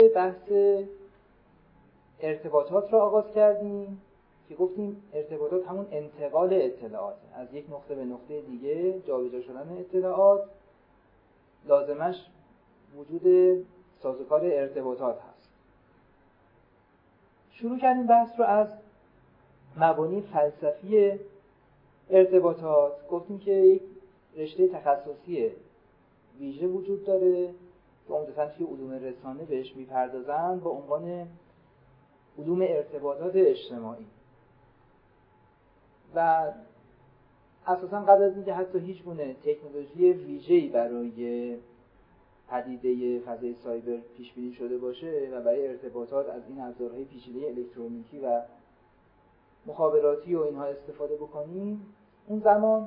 بحث ارتباطات را آغاز کردیم که گفتیم ارتباطات همون انتقال اطلاعات از یک نقطه به نقطه دیگه، جابجا شدن اطلاعات، لازمش وجود سازوکار ارتباطات هست. شروع کردیم بحث رو از مبانی فلسفی ارتباطات. گفتیم که یک رشته تخصصی ویژه وجود داره که عمدتاً توی علوم رسانه بهش میپردازن با عنوان علوم ارتباطات اجتماعی و اساساً قبل از اینکه حتی هیچ گونه تکنولوژی ویژه‌ای برای پدیده فضای سایبر پیش بینی شده باشه و برای ارتباطات از این ابزارهای پیچیده الکترونیکی و مخابراتی و اینها استفاده بکنیم، اون زمان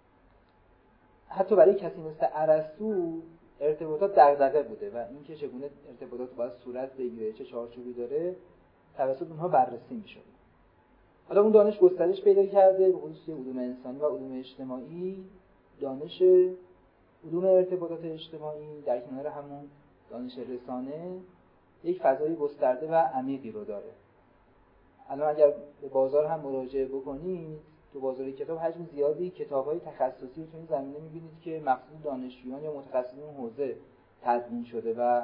حتی برای کسی مثل ارسطو ارتباطات دغدغه بوده و اینکه چگونه ارتباطات باید صورت بگیره، چه چارچوبی داره، توسط اونها بررسی می‌شد. حالا اون دانش گسترش پیدا کرده به خصوص علوم انسانی و علوم اجتماعی. دانش علوم ارتباطات اجتماعی در کنار همون دانش رسانه یک فضای گسترده و عمیقی رو داره. الان اگر به بازار هم مراجعه بکنید، تو بازار کتاب حجم زیادی کتاب‌های تخصصی رو تو این زمینه می‌بینید که مخصوص دانشجویان یا متخصصین حوزه تدوین شده و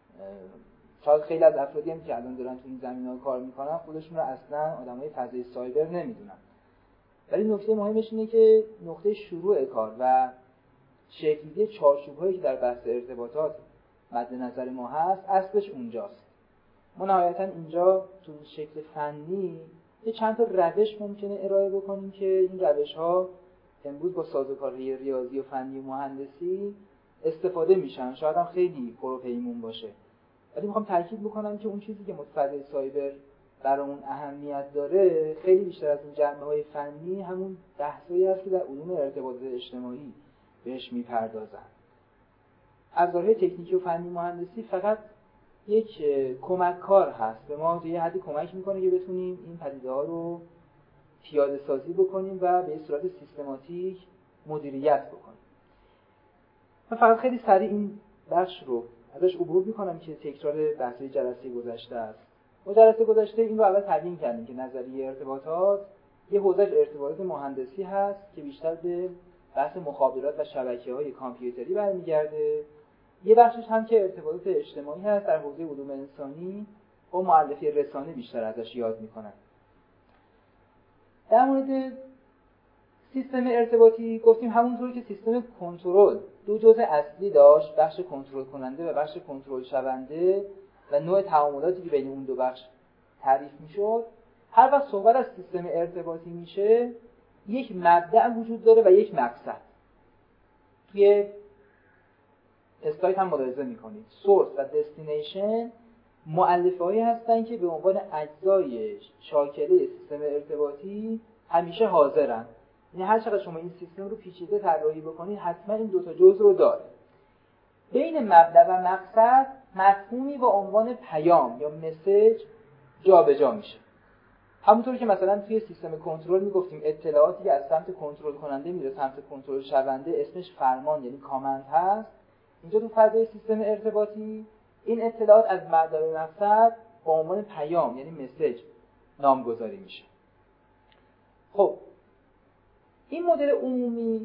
شاید خیلی از افرادی هم که الان دارن تو این زمینه‌ها کار می‌کنن خودشون رو اصلاً آدمای فضای سایبر نمی‌دونن. ولی نکته مهمش اینه که نقطه شروع کار و شکل‌گیری چارچوب‌هایی که در بحث ارتباطات مد نظر ما هست اصلش اونجاست. ما نهایتاً اینجا تو شکل فنی یه چند تا روش ممکنه ارائه بکنیم که این روش‌ها امروز با سازوکارهای ریاضی و فنی و مهندسی استفاده میشن، شاید هم خیلی پروپیمون باشه، ولی میخوام تاکید بکنم که اون چیزی که متفاوت سایبر برامون اهمیت داره خیلی بیشتر از این جنبه‌های فنی همون بحثایی هست که در علوم ارتباطات اجتماعی بهش میپردازن. ابزارهای تکنیکی و فنی مهندسی فقط یک کمک کار هست، به ما یه حدی کمک میکنه که بتونیم این پدیده‌ها رو پیاده سازی بکنیم و به صورت سیستماتیک مدیریت بکنیم. من فقط خیلی سریع این بخش رو ازش عبور میکنم که تکرار بحث‌های جلسه گذشته است. ما جلسه گذشته این رو اول تبیین کردیم که نظریه ارتباطات یه حوزه ارتباطات مهندسی هست که بیشتر به بحث مخابرات و شبکه‌های کامپیوتری برمیگرده. یه بخشش هم که ارتباطات اجتماعی هست در حوزه علوم انسانی با مؤلفه رسانه بیشتر ازش یاد میکنن. در مورد سیستم ارتباطی گفتیم همونطور که سیستم کنترل دو جزء اصلی داشت، بخش کنترل کننده و بخش کنترل شونده و نوع تعاملاتی که بین اون دو بخش تعریف میشد، هر وقت صحبت از سیستم ارتباطی میشه یک مبدأ وجود داره و یک مقصد. توی اسلاید هم ملاحظه میکنید سورس و دستینیشن مؤلفه‌هایی هستن که به عنوان اجزای شاکله سیستم ارتباطی همیشه حاضرن. یعنی هر چقدر شما این سیستم رو پیچیده طراحی بکنید حتما این دو تا جزء رو داره. بین مبدأ و مقصد مفهومی با عنوان پیام یا مسیج جابجا میشه. همونطور که مثلا توی سیستم کنترل میگفتیم اطلاعاتی که از سمت کنترل کننده میره سمت کنترل شونده اسمش فرمان یعنی کامند هست، اینجا تو فضای سیستم ارتباطی این اطلاعات از مبدأ به مقصد با عنوان پیام یعنی مسیج نامگذاری میشه. خب این مدل عمومی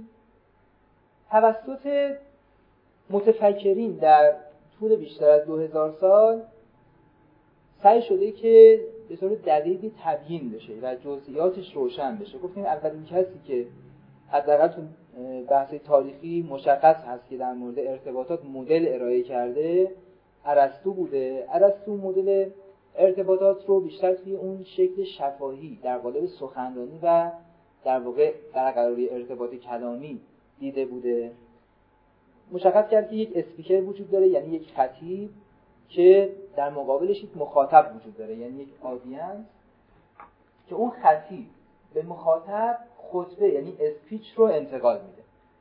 توسط متفکرین در طول بیشتر از 2000 سال سعی شده که به طور دقیقی تبیین بشه و جزئیاتش روشن بشه. گفتیم اولین کسی که حداقل تو بحث تاریخی مشخص هست که در مورد ارتباطات مدل ارائه کرده ارسطو بوده. ارسطو مدل ارتباطات رو بیشتر توی اون شکل شفاهی در قالب سخنرانی و در واقع برقراری ارتباط کلامی دیده بوده. مشخص کرد که یک اسپیکر وجود داره یعنی یک خطیب که در مقابلش یک مخاطب وجود داره یعنی یک آدینس که اون خطیب به مخاطب خطبه یعنی اسپیچ رو انتقال میده.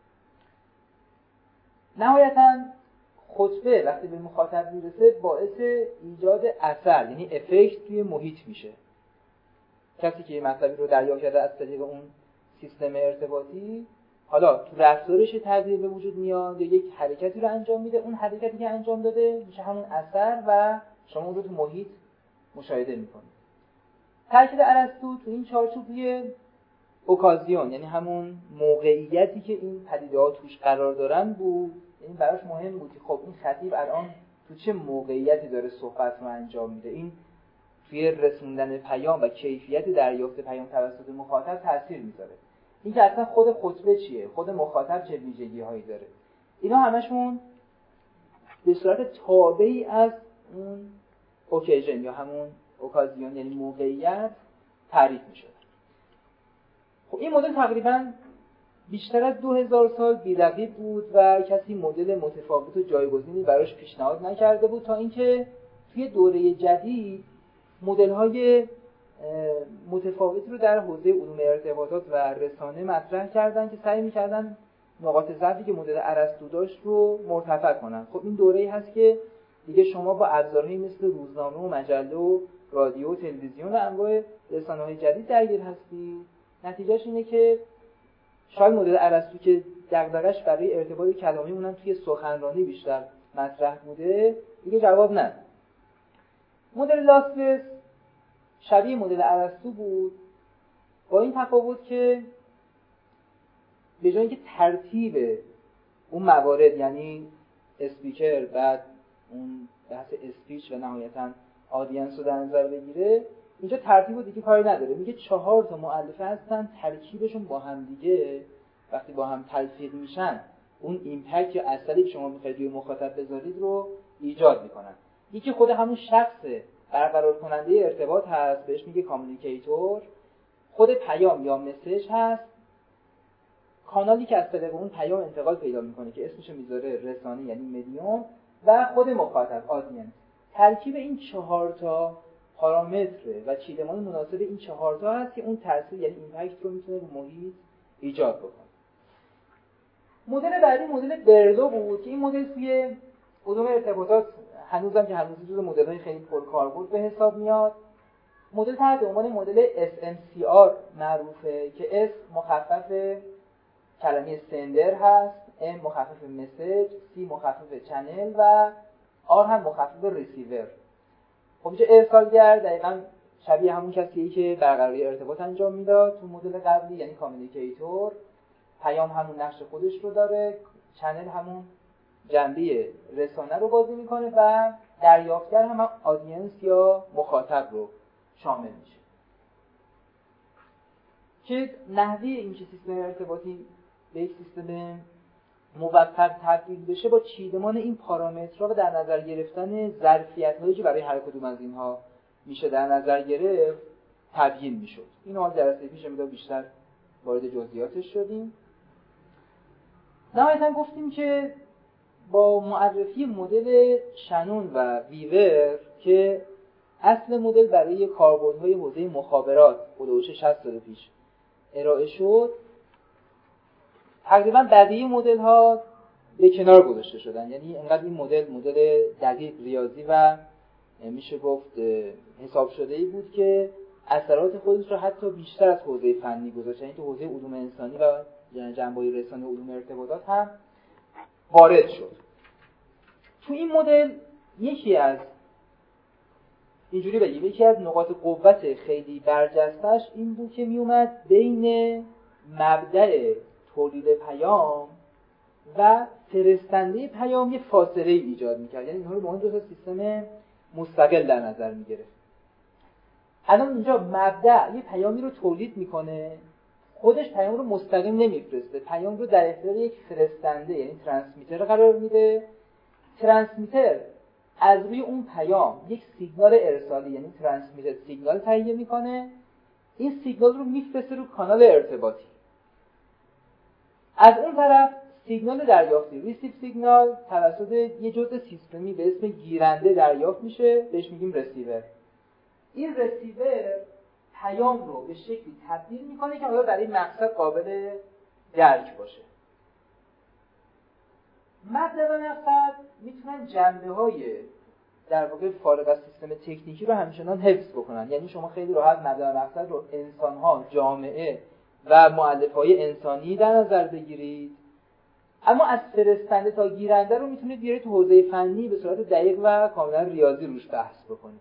نهایتاً خطبه وقتی به مخاطب میرسه باعث ایجاد اثر یعنی افکت توی محیط میشه. کسی که مطلبی رو دریافت کرده از طریق اون سیستم ارتباطی حالا تو رفتارش تغییر به وجود میاد یا یک حرکتی رو انجام میده، اون حرکتی که انجام داده میشه همون اثر و شما اون رو تو محیط مشاهده میکنید. تاکید ارسطو تو این چارچوب روی اوکازیون، یعنی همون موقعیتی که این پدیده‌ها توش قرار دارن بود. یعنی براش مهم بود که خب این خطیب الان تو چه موقعیتی داره صحبت رو انجام میده، این توی رسوندن پیام و کیفیت دریافت پیام توسط مخاطب تاثیر میذاره. این که اصلا خود خطبه چیه، خود مخاطب چه ویژگی‌هایی داره، اینا همشون به صورت تابعی از اون اوکیژن یا همون اوکازیون یعنی موقعیت تعریف میشه. خب این مدل تقریباً بیشتر از 2000 سال بی‌رقیب بود و کسی مدل متفاوت و جایگزینی براش پیشنهاد نکرده بود، تا اینکه توی دوره جدید مدل‌های متفاوتی رو در حوزه علوم ارتباطات و رسانه مطرح کردن که سعی می‌کردن نقاط ضعفی که مدل ارسطو داشت رو مرتفع کنن. خب این دوره‌ای هست که دیگه شما با ابزارهایی مثل روزنامه و مجله و رادیو و تلویزیون و انواع رسانه‌های جدید درگیر هستید. نتیجهش اینه که شاید مدل ارسطو که دغدغش برای ارتباط کلامی اونم توی سخنرانی بیشتر مطرح بوده دیگه جواب نداد. مدل لاسلس شبیه مدل ارسطو بود، با این تفاوت که به جای اینکه ترتیب اون موارد یعنی اسپیکر بعد اون بحث اسپیچ و نهایتاً آدینس رو در نظر بگیره، اینجا ترتیب رو دیگه کاری نداره. میگه 4 تا مؤلفه هستن، ترکیبشون با هم دیگه وقتی با هم تلفیق میشن اون ایمپکت یا اثری که شما میخواید روی مخاطب بذارید رو ایجاد میکنن. یکی خود همون شخص برقرار کننده ارتباط هست، بهش میگه کامیونیکیتور. خود پیام یا مسیج هست، کانالی که از طریق اون پیام انتقال پیدا میکنه که اسمش میذاره رسانه یعنی مدیوم، و خود مخاطب آدینس. ترکیب این 4 تا پارامتر و چیدمان مناسب این 4 تا هست که اون تاثیر یعنی ایمپکت رو میتونه رو محیط ایجاد بکنه. مدل بعدی مدل برلو بود که این مدل توی علوم ارتباطات هنوزم که هنوز جزو مدل‌های خیلی پرکاربرد به حساب میاد. مدل تحت عنوان مدل SMCR معروفه که S مخفف کلمه سندر هست، M مخفف مسیج، C مخفف چنل و R هم مخفف ریسیور. خب اینجا ارسالگر دقیقاً شبیه همون کسیه که برقراری ارتباط انجام میداد تو مدل قبلی، یعنی کامیونیکیتور. پیام همون نقش خودش رو داره، چنل همون جنبه رسانه رو بازی میکنه و دریافتگر هم آدینس یا مخاطب رو شامل میشه. که نحوه این که سیستم ارتباطی به یک سیستم موفق تبدیل بشه با چیدمان این پارامترها و در نظر گرفتن ظرفیت‌هایی که برای هر کدوم از اینها میشه در نظر گرفت تبیین میشد. این حال جلسه پیش میاد بیشتر وارد جزئیاتش شدیم. نهایتاً گفتیم که با معرفی مدل شنون و ویور که اصل مدل برای کاربردهای حوزه مخابرات حدود 60 سال پیش ارائه شد، تقریباً بقیه مدل‌ها به کنار گذاشته شدن. یعنی انقدر این مدل دقیق ریاضی و میشه گفت حساب شده‌ای بود که اثرات خودش رو حتی بیشتر از حوزه فنی گذاشت. یعنی تو حوزه علوم انسانی و جنبه‌های رسانه علوم ارتباطات هم وارد شد. تو این مدل یکی از نقاط قوت خیلی برجسته‌اش این بود که میومد بین مبدأ تولید پیام و فرستنده پیام یه فاصله ایجاد می‌کرد. یعنی اینها رو به عنوان دو تا سیستم مستقل در نظر می‌گرفت. الان اینجا مبدأ یه پیامی رو تولید می‌کنه، خودش پیام رو مستقیم نمی‌فرسته، پیام رو در اختیار یک فرستنده یعنی ترانسمیتر قرار میده. ترانسمیتر از روی اون پیام یک سیگنال ارسالی یعنی ترانسمیتد سیگنال تهیه میکنه، این سیگنال رو میفرسته رو کانال ارتباطی. از اون طرف سیگنال دریافتی ریسیو سیگنال توسط یه جزء سیستمی به اسم گیرنده دریافت میشه، بهش میگیم رسیور. این رسیور پیام رو به شکلی تبدیل میکنه که حالا برای مقصد قابل درک باشه. مطلب و مقصد میتونن جنبه‌های در واقع فارغ از سیستم تکنیکی رو همچنان حفظ بکنن. یعنی شما خیلی راحت مطلب و مقصد رو انسان‌ها، جامعه و مؤلفه‌های انسانی در نظر بگیرید، اما از فرستنده تا گیرنده رو میتونید بیارید تو حوزه فنی به صورت دقیق و کاملا ریاضی روش بحث بکنید.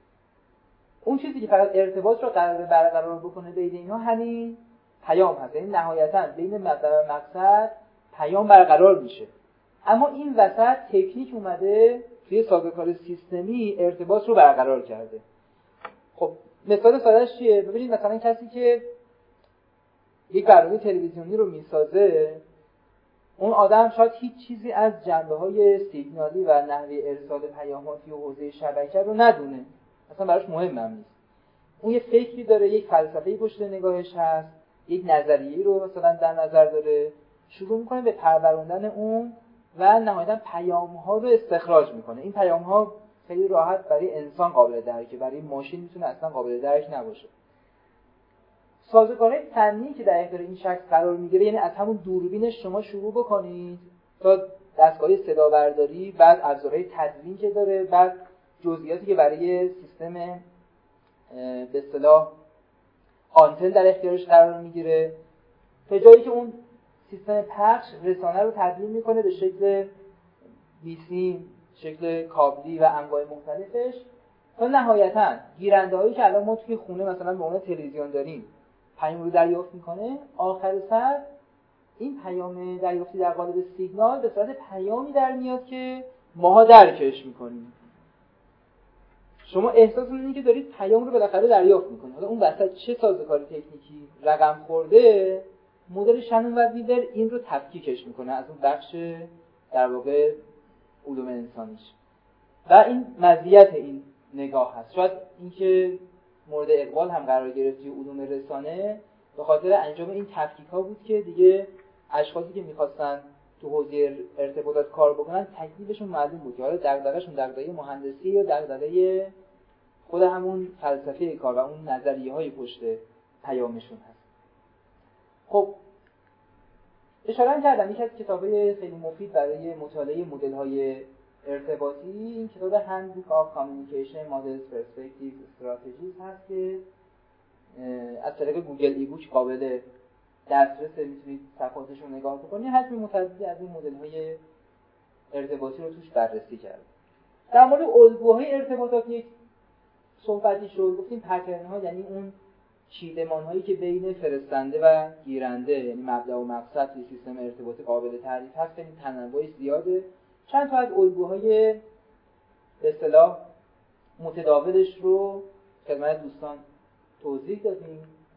اون چیزی که فقط ارتباط رو قرار برقرار بکنه بین اینها همین پیام هست، یعنی نهایتاً بین مبدا و مقصد پیام برقرار میشه. اما این وسط تکنیک اومده توی سازوکار سیستمی ارتباط رو برقرار کرده. خب مثال سادهش چیه؟ ببینید مثلا کسی که یک برنامه تلویزیونی رو میسازه، اون آدم شاید هیچ چیزی از جنبه‌های سیگنالی و نحوه ارسال پیامات یا حوزه شبکه رو ندونه، اصلا براش مهم هم نیست. اون یه فکری داره، یک فلسفه‌ای پشت نگاهش هست، یک نظریه‌ای رو مثلا در نظر داره، شروع میکنه به پروروندن اون و نهایتاً پیام‌ها رو استخراج میکنه. این پیام‌ها خیلی راحت برای انسان قابل درکه، برای ماشین میتونه اصلا قابل درک نباشه. سازوکارهای فنی که در اختیار این شخص قرار میگیره، یعنی از همون دوربین شما شروع بکنید تا دستگاه صدا برداری، بعد ابزارهای تدوین که داره، بعد جزئیاتی که برای سیستم به اصطلاح آنتن در اختیارش قرار میگیره، تا جایی که اون سیستم پخش رسانه رو تدوین میکنه به شکل VC، شکل کابلی و انواع مختلفش، تا نهایتاً گیرنده هایی که الان ما توی خونه مثلا به عنوان تلویزیون داریم پیام رو دریافت میکنه. آخر سر این پیام دریافتی در قالب سیگنال به صورت پیامی در میاد که ماها درکش میکنیم. شما احساس می‌کنید که دارید پیام رو بالاخره دریافت میکنید. حالا اون وسط چه سازوکار تکنیکی رقم خورده، مدل شنون و ویور این رو تفکیکش میکنه از اون بخش در واقع علوم انسانیش. و این مزیت این نگاه هست. شاید اینکه مورد اقبال هم قرار گرفت توی علوم رسانه به خاطر انجام این تفکیک‌ها بود که دیگه اشخاصی که می‌خواستن تو حوزه ارتباطات کار بکنن تکلیفشون معلوم بود که حالا دغدغه‌شون دغدغه مهندسی یا دغدغه خود همون فلسفه کار و اون نظریه‌های پشت پیامشون هست. خب اشاره کردم یکی از کتاب‌های خیلی مفید برای مطالعه مدل‌های ارتباطی این کتاب Handbook of Communication Models Perspectives Strategies هست که از طریق گوگل ای بوک قابل دسترسه، میتونید صفحاتش رو نگاه بکنید. حجم متعددی از این مدل‌های ارتباطی رو توش بررسی کرد. در مورد الگوهای ارتباطات یک صحبتی شد، گفتیم پترن‌ها یعنی اون چیدمان‌هایی که بین فرستنده و گیرنده، یعنی مبدا و مقصد توی سیستم ارتباطی قابل تعریف هست، خیلی تنوعش زیاده. چند تا از الگوهای به اصطلاح متداولش رو خدمت دوستان توضیح دادیم.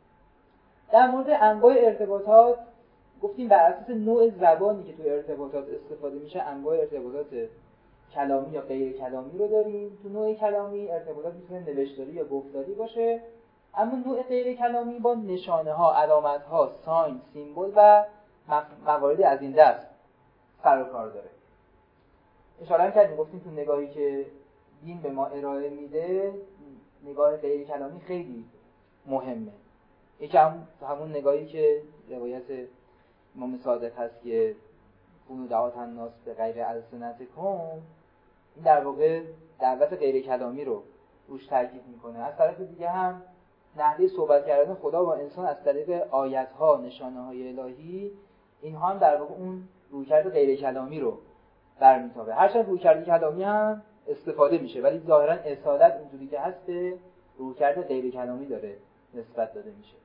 در مورد انواع ارتباطات گفتیم بر اساس نوع زبانی که توی ارتباطات استفاده میشه انواع ارتباطات کلامی یا غیر کلامی رو داریم. تو نوع کلامی ارتباطات میتونه نوشتاری یا گفتاری باشه، اما نوع غیر کلامی با نشانه ها، علامت ها، ساین، سیمبل و مواردی از این دست سر و کار داره. اشاره کردیم گفتیم تو نگاهی که دین به ما ارائه میده نگاه غیر کلامی خیلی مهمه. یکی همون نگاهی که روایت امام صادق هست که کونوا دعوة الناس به غیر السنتکم، این در واقع دعوت غیر کلامی رو روش تاکید میکنه. از طرف دیگه هم نحوه صحبت کردن خدا با انسان از طریق آیات‌ها، نشانه‌های الهی، اینها هم در واقع اون رویکرد غیر کلامی رو برمی‌تابه. هرچند رویکرد کلامی هم استفاده میشه ولی ظاهراً اصالت اینجوری که هست به رویکرد غیر کلامی داره نسبت داده میشه.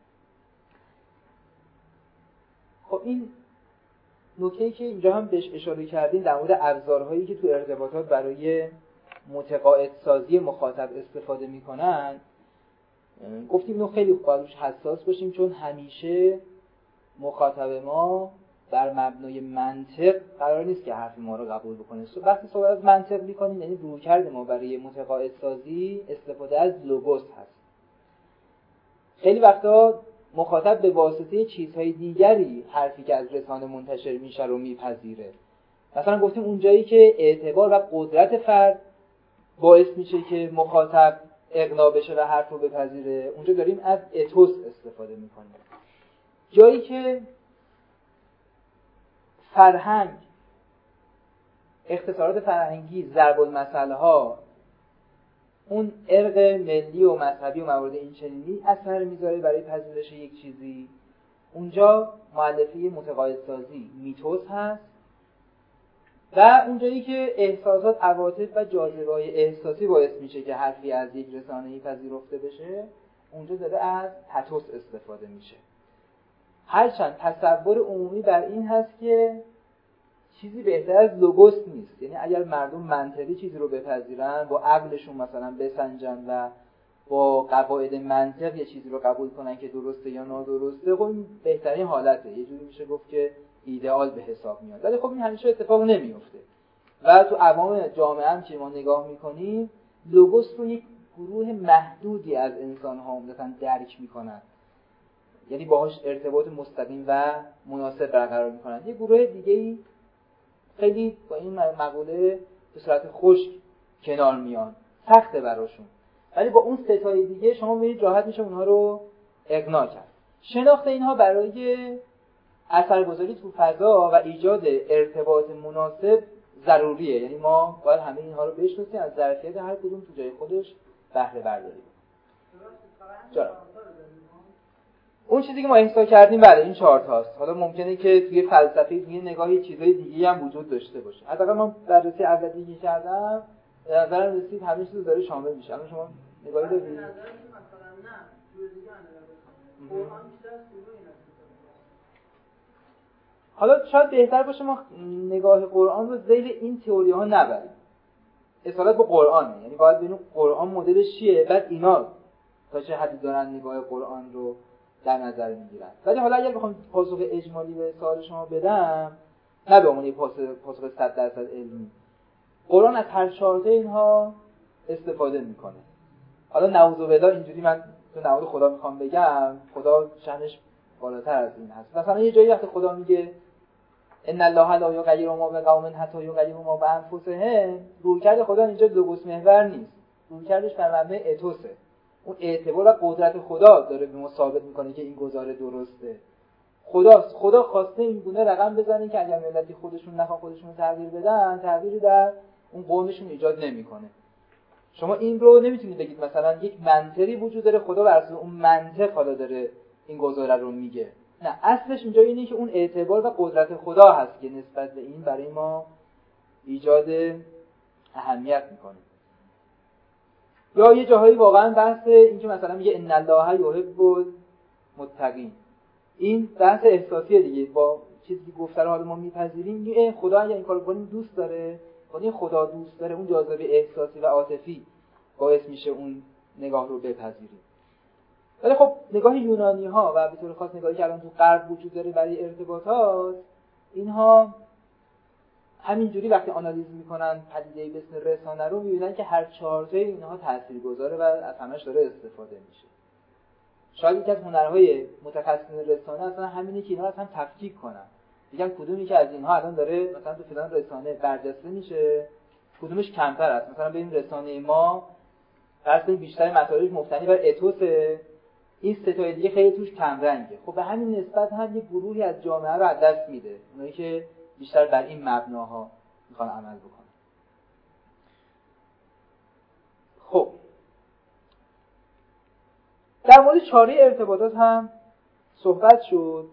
خب این نکته‌ای که اینجا هم بهش اشاره کردیم در مورد ابزارهایی که تو ارتباطات برای متقاعد سازی مخاطب استفاده میکنن، گفتیم اینو خیلی باید روش حساس باشیم، چون همیشه مخاطب ما بر مبنای منطق قرار نیست که حرف ما رو قبول بکنه. وقتی صحبت از منطق میکنیم یعنی رویکرد ما برای متقاعد سازی استفاده از لوگوس هست. خیلی وقتا مخاطب به واسطه چیزهای دیگری حرفی که از رسانه منتشر میشه رو میپذیره. مثلا گفتیم اونجایی که اعتبار و قدرت فرد باعث میشه که مخاطب اقناع بشه و حرف رو بپذیره، اونجا داریم از اتوس استفاده میکنیم. جایی که فرهنگ، اختصارات فرهنگی، ضرب المثل ها، اون ارق ملی و مذهبی و موارد این چنینی اثر میذاره برای پذیرش یک چیزی، اونجا مؤلفه متقاعد سازی میتوس هست و اونجایی که احساسات، عواطف و جاذبه‌های احساسی باعث میشه که حرفی از یک رسانه‌ای پذیرفته بشه، اونجا داره از پاتوس استفاده میشه. هرچند تصور عمومی بر این هست که چیزی بهتر از لوگوس نیست، یعنی اگر مردم منطقی چیزی رو بپذیرن، با عقلشون مثلا بسنجن و با قواعد منطق یه چیزی رو قبول کنن که درسته یا نادرسته، خب این بهترین حالته، یه جوری میشه گفت که ایدئال به حساب میاد. ولی خب این همیشه اتفاق نمیفته و تو عوام جامعه هم که ما نگاه میکنیم، لوگوس رو یک گروه محدودی از انسان‌ها عمدتاً درک میکنن، یعنی باهاش ارتباط مستقیم و مناسب برقرار میکنن. یه گروه دیگه‌ای خیلی با این مقوله به صورت خشک کنار میان، سخته براشون، ولی با اون ستای دیگه شما میبینید راحت میشه اونها رو اقناع کرد. شناخت اینها برای اثرگذاری تو فضا و ایجاد ارتباط مناسب ضروریه، یعنی ما باید همه اینها رو بشناسیم، از ظرفیت هر کدوم تو جای خودش بهره برداریم. اون چیزی که ما احسا کردیم بله این 4 تاست. حالا ممکنه که توی فلسفه توی نگاهی چیزای دیگه‌ای هم وجود داشته باشه. حداقل من بررسی اولیه که کردم به نظرم رسید همه چیز داره شامل میشه. الان شما نگاهی دارید؟ مثلا نه، جور دیگه قرآن بیشتر حالا شاید بهتر باشه ما نگاه قرآن رو ذیل این تئوری ها نبریم. اصالت به قرآنه، یعنی باید ببینیم قرآن مدلش چیه، بعد اینا تا چه حدی دارن نگاه قرآن رو در نظر میگیرن. ولی حالا اگر بخوام پاسخ اجمالی به سوال شما بدم، نه به عنوان پاسخ 100% علمی، قرآن از هر 4 تا اینها استفاده میکنه. حالا نعوذ بالله اینجوری من تو نعوذ خدا میخوام بگم، خدا شأنش بالاتر از این هست. مثلا یه جایی وقتی خدا میگه ان الله لا یغیر ما بقوم حتی یغیروا ما بانفسهم، رویکرد خدا اینجا لوگوس محور نیست، رویکردش بر مبنای اتوسه. اون اعتبار و قدرت خدا داره به ما ثابت میکنه که این گزاره درسته. خدا خواسته این گونه رقم بزنه که اگر ملتی خودشون نخوان خودشون رو تغییر بدن، تغییری در اون قومشون ایجاد نمیکنه. شما این رو نمیتونید بگید مثلا یک منطقی وجود داره، خدا بر اساس اون منطق حالا داره این گزاره رو میگه. نه، اصلش اینجا اینه که اون اعتبار و قدرت خدا هست که نسبت به این برای ما ایجاد اهمیت میکنه. یا یه جاهایی واقعا بحث این که مثلا میگه ان الله یحب المتقین، این بحث احساسیه دیگه، با چیزی که گفته رو حالا ما میپذیریم، میگه خدا اگه این کارو کنیم دوست داره، این خدا دوست داره، اون جاذبه احساسی و عاطفی باعث میشه اون نگاه رو بپذیریم. ولی خب نگاه یونانی ها و به طور خاص نگاهی که الان تو غرب وجود داره برای ارتباطات، اینها همینجوری وقتی آنالیز میکنن پدیده‌ای به اسم رسانه رو، میبینن که هر 4 تای اینها تاثیرگذاره و از همش داره استفاده میشه. شاید یکی از هنرهای متخصصین رسانه اصلا همینه که اینها رو هم تفکیک کنن، میگن کدومی که از اینها الان داره مثلا تو فلان رسانه برجسته میشه، کدومش کمتر است. مثلا ببین رسانه ما فرض کنید بیشتر مطالبش مبتنی بر اتوسه، این ستای دیگه خیلی توش کم رنگه. خب به همین نسبت هم یه گروهی از جامعه رو از دست میده، اونایی که بیشتر بر این مبناها میخوان عمل بکنن. خب در مورد چاره ارتباطات هم صحبت شد.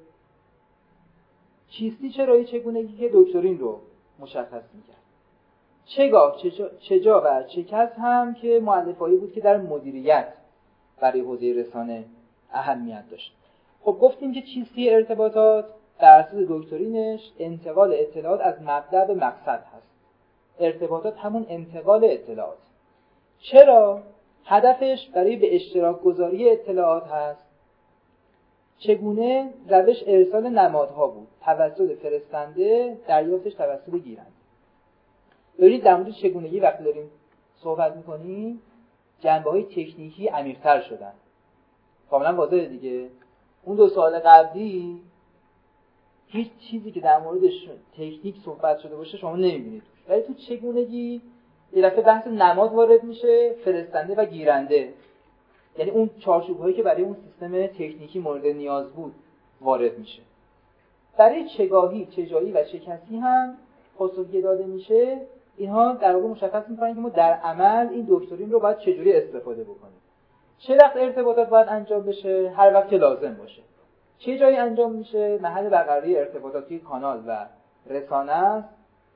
چیستی چرایی چگونگی که دکترین رو مشخص میکرد. چگاه چجا و چه کس هم که مؤلفه‌ای بود که در مدیریت برای حوزه رسانه اهمیت داشت. خب گفتیم که چیستی ارتباطات در اساس دکترینش انتقال اطلاعات از مبدأ به مقصد هست. ارتباطات همون انتقال اطلاعات. چرا؟ هدفش برای به اشتراک گذاری اطلاعات هست. چگونه؟ روش ارسال نمادها بود، توسط فرستنده، دریافتش توسط گیرنده. ببینید در مورد چگونگی وقتی داریم صحبت میکنیم جنبه‌های تکنیکی عمیق‌تر شدن. کاملا واضحه دیگه. اون 2 سال قبلی هیچ چیزی که در موردش تکنیک صحبت شده باشه شما نمی‌بینید، ولی تو چگونگی یه دفعه بحث نماد وارد میشه، فرستنده و گیرنده، یعنی اون چارچوب‌هایی که برای اون سیستم تکنیکی مورد نیاز بود وارد میشه. برای چگاهی، چجایی و چه کسی هم پاسخگویی داده میشه. اینها در واقع مشخص می‌کنن که ما در عمل این دکترین رو باید چجوری استفاده بکنیم. چه وقت ارتباطات باید انجام بشه؟ هر وقت که لازم باشه. چه جایی انجام میشه؟ محل برقراری ارتباطاتی کانال و رسانه است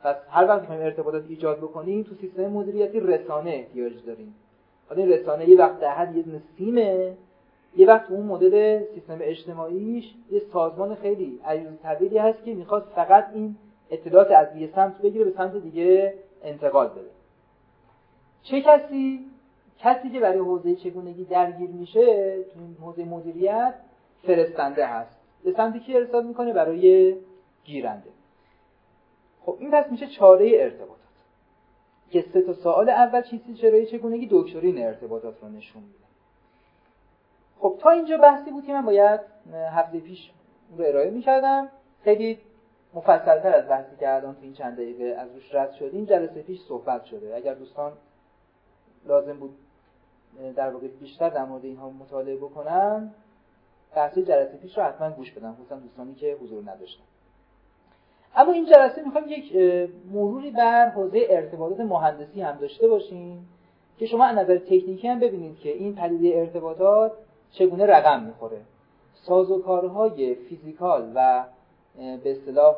پس هر وقت می‌خوایم ارتباطات ایجاد بکنیم تو سیستم مدیریتی رسانه احتیاج داریم. حالا این رسانه یه وقت در حد یه دونه سیمه، یه وقت اون مدل سیستم اجتماعیش یه سازمان خیلی عریض طویلی هست که میخواد فقط این اطلاعات از یه سمت بگیره به سمت دیگه انتقال بده. چه کسی که برای حوزه چگونگی درگیر میشه تو این حوزه مدیریت فرستنده هست. به سمتی که ارسال میکنه برای گیرنده. خب این پس میشه چاره ارتباطات که 3 تا سوال اول چرایی چگونگی دکترین ارتباطات رو نشون میده. خب تا اینجا بحثی بود که من باید هفته پیش رو ارائه میکردم. خیلی مفصل‌تر از بحثی که الان تو این چند دقیقه از روش رد شدیم جلسه پیش صحبت شده. اگر دوستان لازم بود در واقع بیشتر در مورد اینها مطالعه بکنن بحث جلسه پیش رو حتما گوش بدن، خصوصا دوستانی که حضور نداشتن. اما این جلسه میخوایم یک مروری بر حوزه ارتباطات مهندسی هم داشته باشیم که شما از نظر تکنیکی هم ببینید که این پدیده ارتباطات چگونه رقم میخوره. سازوکارهای فیزیکال و به اصطلاح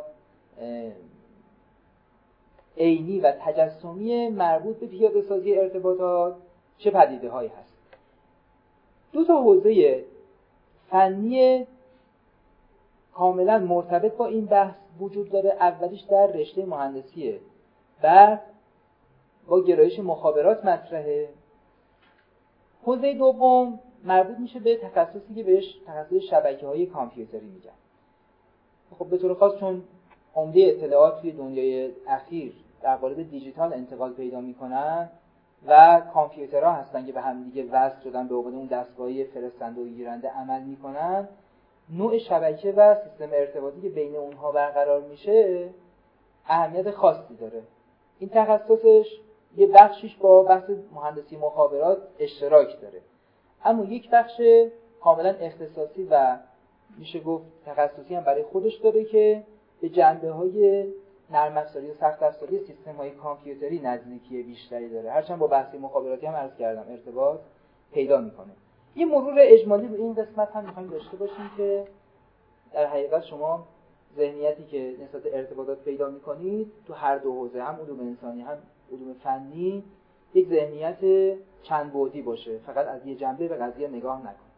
عینی و تجسمی مربوط به پیاده‌سازی ارتباطات چه پدیده‌هایی هست. 2 تا حوزه فنی کاملا مرتبط با این بحث وجود داره. اولیش در رشته مهندسیه، بعد با گرایش مخابرات مطرحه. حوزه دوم مربوط میشه به تخصصی که بهش تخصص شبکه‌های کامپیوتری میگن. خب به طور خاص چون عمده اطلاعات توی دنیای اخیر در قالب دیجیتال انتقال پیدا میکنن و کامپیوترها هستن که به هم دیگه وصل شدن به عنوان اون دستگاهی فرستنده و گیرنده عمل میکنن، نوع شبکه و سیستم ارتباطی که بین اونها برقرار میشه اهمیت خاصی داره. این تخصصش یه بخشیش با بحث مهندسی مخابرات اشتراک داره، اما یک بخش کاملا اختصاصی و میشه گفت تخصصی هم برای خودش داره که به جنبه‌های نرم افزاری و سخت افزاری سیستم‌های کامپیوتری نزدیکی بیشتری داره، هرچند با بحث مخابراتی هم عرض کردم ارتباط پیدا میکنه. یه مرور اجمالی به این قسمت هم می‌خوایم داشته باشیم که در حقیقت شما ذهنیتی که نسبت ارتباطات پیدا می‌کنید تو هر دو حوزه، هم علوم انسانی هم علوم فنی، یک ذهنیت چند بعدی باشه، فقط از یه جنبه به قضیه نگاه نکنید.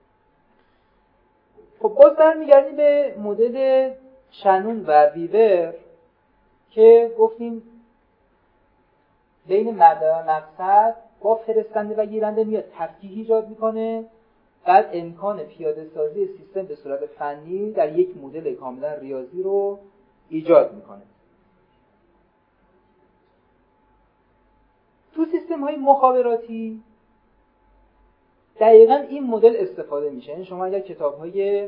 خب باز برمیگردیم به مدل شنون و ویور که گفتیم بین مبدا و مقصد با فرستنده و گیرنده میاد تفکیک ایجاد میکنه، بعد امکان پیاده سازی سیستم به صورت فنی در یک مدل کاملا ریاضی رو ایجاد میکنه. تو سیستم های مخابراتی دقیقاً این مدل استفاده میشه. یعنی شما اگر کتاب های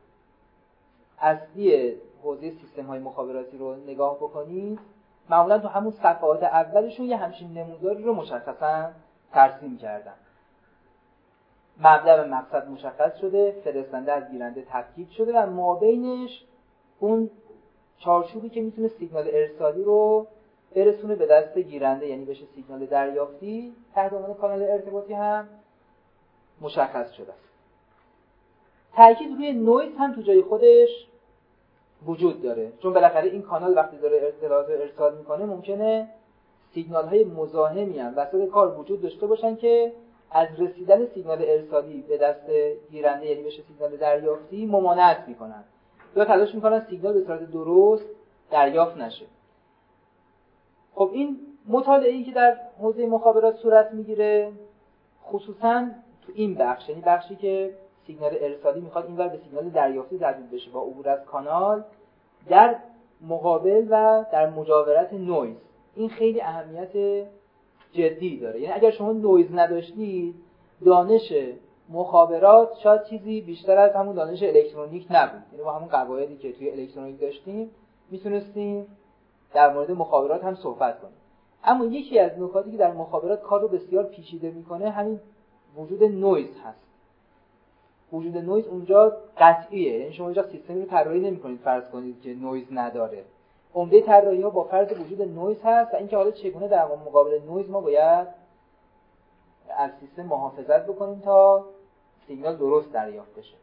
اصلی حوزه سیستم های مخابراتی رو نگاه بکنید، معمولا تو همون صفحات اولشون یه همچین نموداری رو مشخصاً ترسیم کردن. مبدأ و مقصد مشخص شده، فرستنده از گیرنده تفکیک شده و مابینش اون چارچوبی که میتونه سیگنال ارسالی رو برسونه به دست گیرنده، یعنی بشه سیگنال دریافتی، تحت عنوان کانال ارتباطی هم مشخص شده است. تأکید روی نویز هم تو جای خودش وجود داره، چون بالاخره این کانال وقتی داره اطلاعات ارسال میکنه ممکنه سیگنال های مزاحمی هم وسط کار وجود داشته باشن که از رسیدن سیگنال ارسالی به دست گیرنده، یعنی بشه سیگنال دریافتی، ممانعت میکنن یا تلاش میکنن سیگنال به صورت درست دریافت نشه. خب این مطالعه‌ای که در حوزه مخابرات صورت میگیره خصوصاً تو این بخش، یعنی بخشی که سیگنال ارسالی میخواد اینور به سیگنال دریافتی تبدیل بشه با عبور از کانال، در مقابل و در مجاورت نویز، این خیلی اهمیت جدی داره. یعنی اگر شما نویز نداشتید، دانش مخابرات شاید چیزی بیشتر از همون دانش الکترونیک نبود. یعنی با همون قواعدی که توی الکترونیک داشتیم میتونستیم در مورد مخابرات هم صحبت کنیم. اما یکی از نکاتی که در مخابرات کار رو بسیار پیچیده میکنه همین وجود نویز هست. وجود نویز اونجا قطعیه، یعنی شما اینجا سیستمی رو طراحی نمی‌کنید فرض کنید که نویز نداره. عمده طراحی‌ها با فرض وجود نویز هست و اینکه حالا چگونه در مقابل نویز ما باید از سیستم محافظت بکنیم تا سیگنال درست دریافت بشه.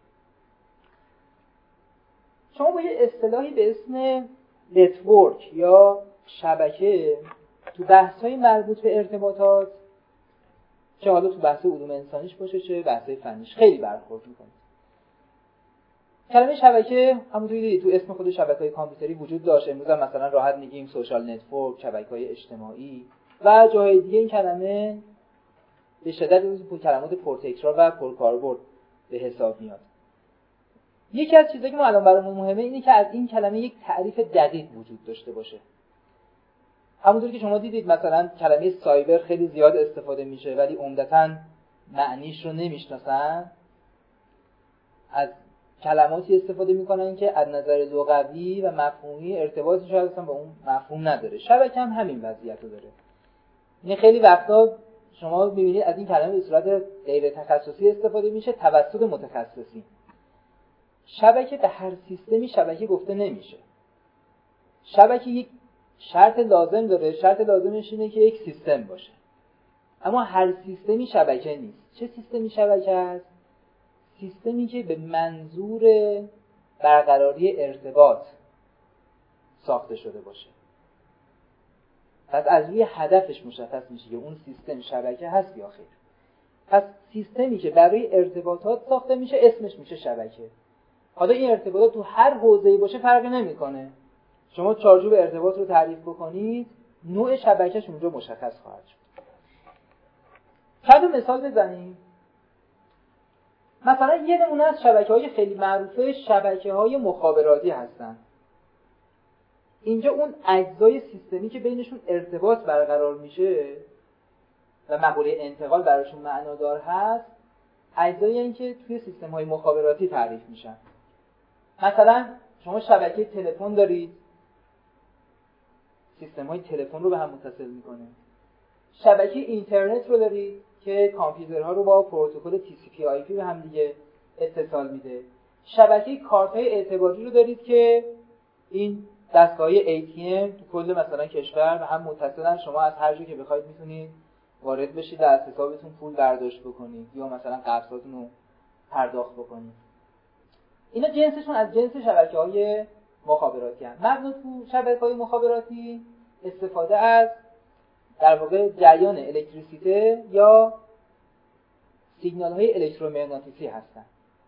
شما با یه اصطلاحی به اسم نتورک یا شبکه تو بحث‌های مربوط به ارتباطات، چه حالا تو بحث علوم انسانیش باشه چه بحث‌های فنیش، خیلی برخورد می‌کنه. کلمه شبکه همونطوری دیدید تو اسم خود شبکه‌های کامپیوتری وجود داشت. امروز هم مثلا راحت میگیم سوشال نتورک، شبکه‌های اجتماعی و جاهای دیگه این کلمه به شدت از کلمات پرتکرار و پرکاربرد به حساب میاد. یکی از چیزایی که ما الان برامون مهمه اینه که از این کلمه یک تعریف دقیق وجود داشته باشه. همونطوری که شما دیدید مثلا کلمه سایبر خیلی زیاد استفاده میشه ولی عمدتاً معنیش رو نمیشناسن، از کلماتی استفاده میکنن که از نظر لغوی و مفهومی ارتباطی شاید اصلا با اون مفهوم نداره. شبکه هم همین وضعیت رو داره. یعنی خیلی وقتا شما میبینید از این کلمه به صورت غیر تخصصی استفاده میشه توسط متخصصین. شبکه به هر سیستمی شبکه گفته نمیشه. شبکه یک شرط لازم داره، شرط لازمش اینه که یک سیستم باشه. اما هر سیستمی شبکه نیست. چه سیستمی شبکه است؟ سیستمی که به منظور برقراری ارتباط ساخته شده باشه. پس از روی هدفش مشخص میشه که اون سیستم شبکه هست یا خیر. پس سیستمی که برای ارتباطات ساخته میشه اسمش میشه شبکه. حالا این ارتباطات تو هر حوزه‌ای باشه فرقی نمیکنه. شما چارچوب ارتباط رو تعریف بکنید، نوع شبکهش اونجا مشخص خواهد شد. چند مثال بزنیم. مثلا یه نمونه از شبکه‌های خیلی معروفه شبکه‌های مخابراتی هستن. اینجا اون اجزای سیستمی که بینشون ارتباط برقرار میشه و مقوله انتقال براشون معنادار هست، اجزایی هستن که توی سیستم‌های مخابراتی تعریف میشن. مثلا شما شبکه تلفن دارید، سیستم‌های تلفن رو به هم متصل میکنه. شبکه اینترنت رو دارید که کامپیوترها رو با پروتکل TCP/IP به هم دیگه اتصال میده. شبکه کارت‌های اعتباری رو دارید که این دستگاه‌های ATM تو کل مثلا کشور به هم متصلن. شما از هر جایی که بخواید میتونید وارد بشید و از حسابتون پول برداشت بکنید یا مثلا قرضاتون رو پرداخت بکنید. اینا جنسشون از جنس شبکه‌های مخابراتی هستند. مبنا تو شبکه‌های مخابراتی استفاده از در واقع جریان الکتریسیته یا سیگنال‌های الکترومغناطیسی هستند.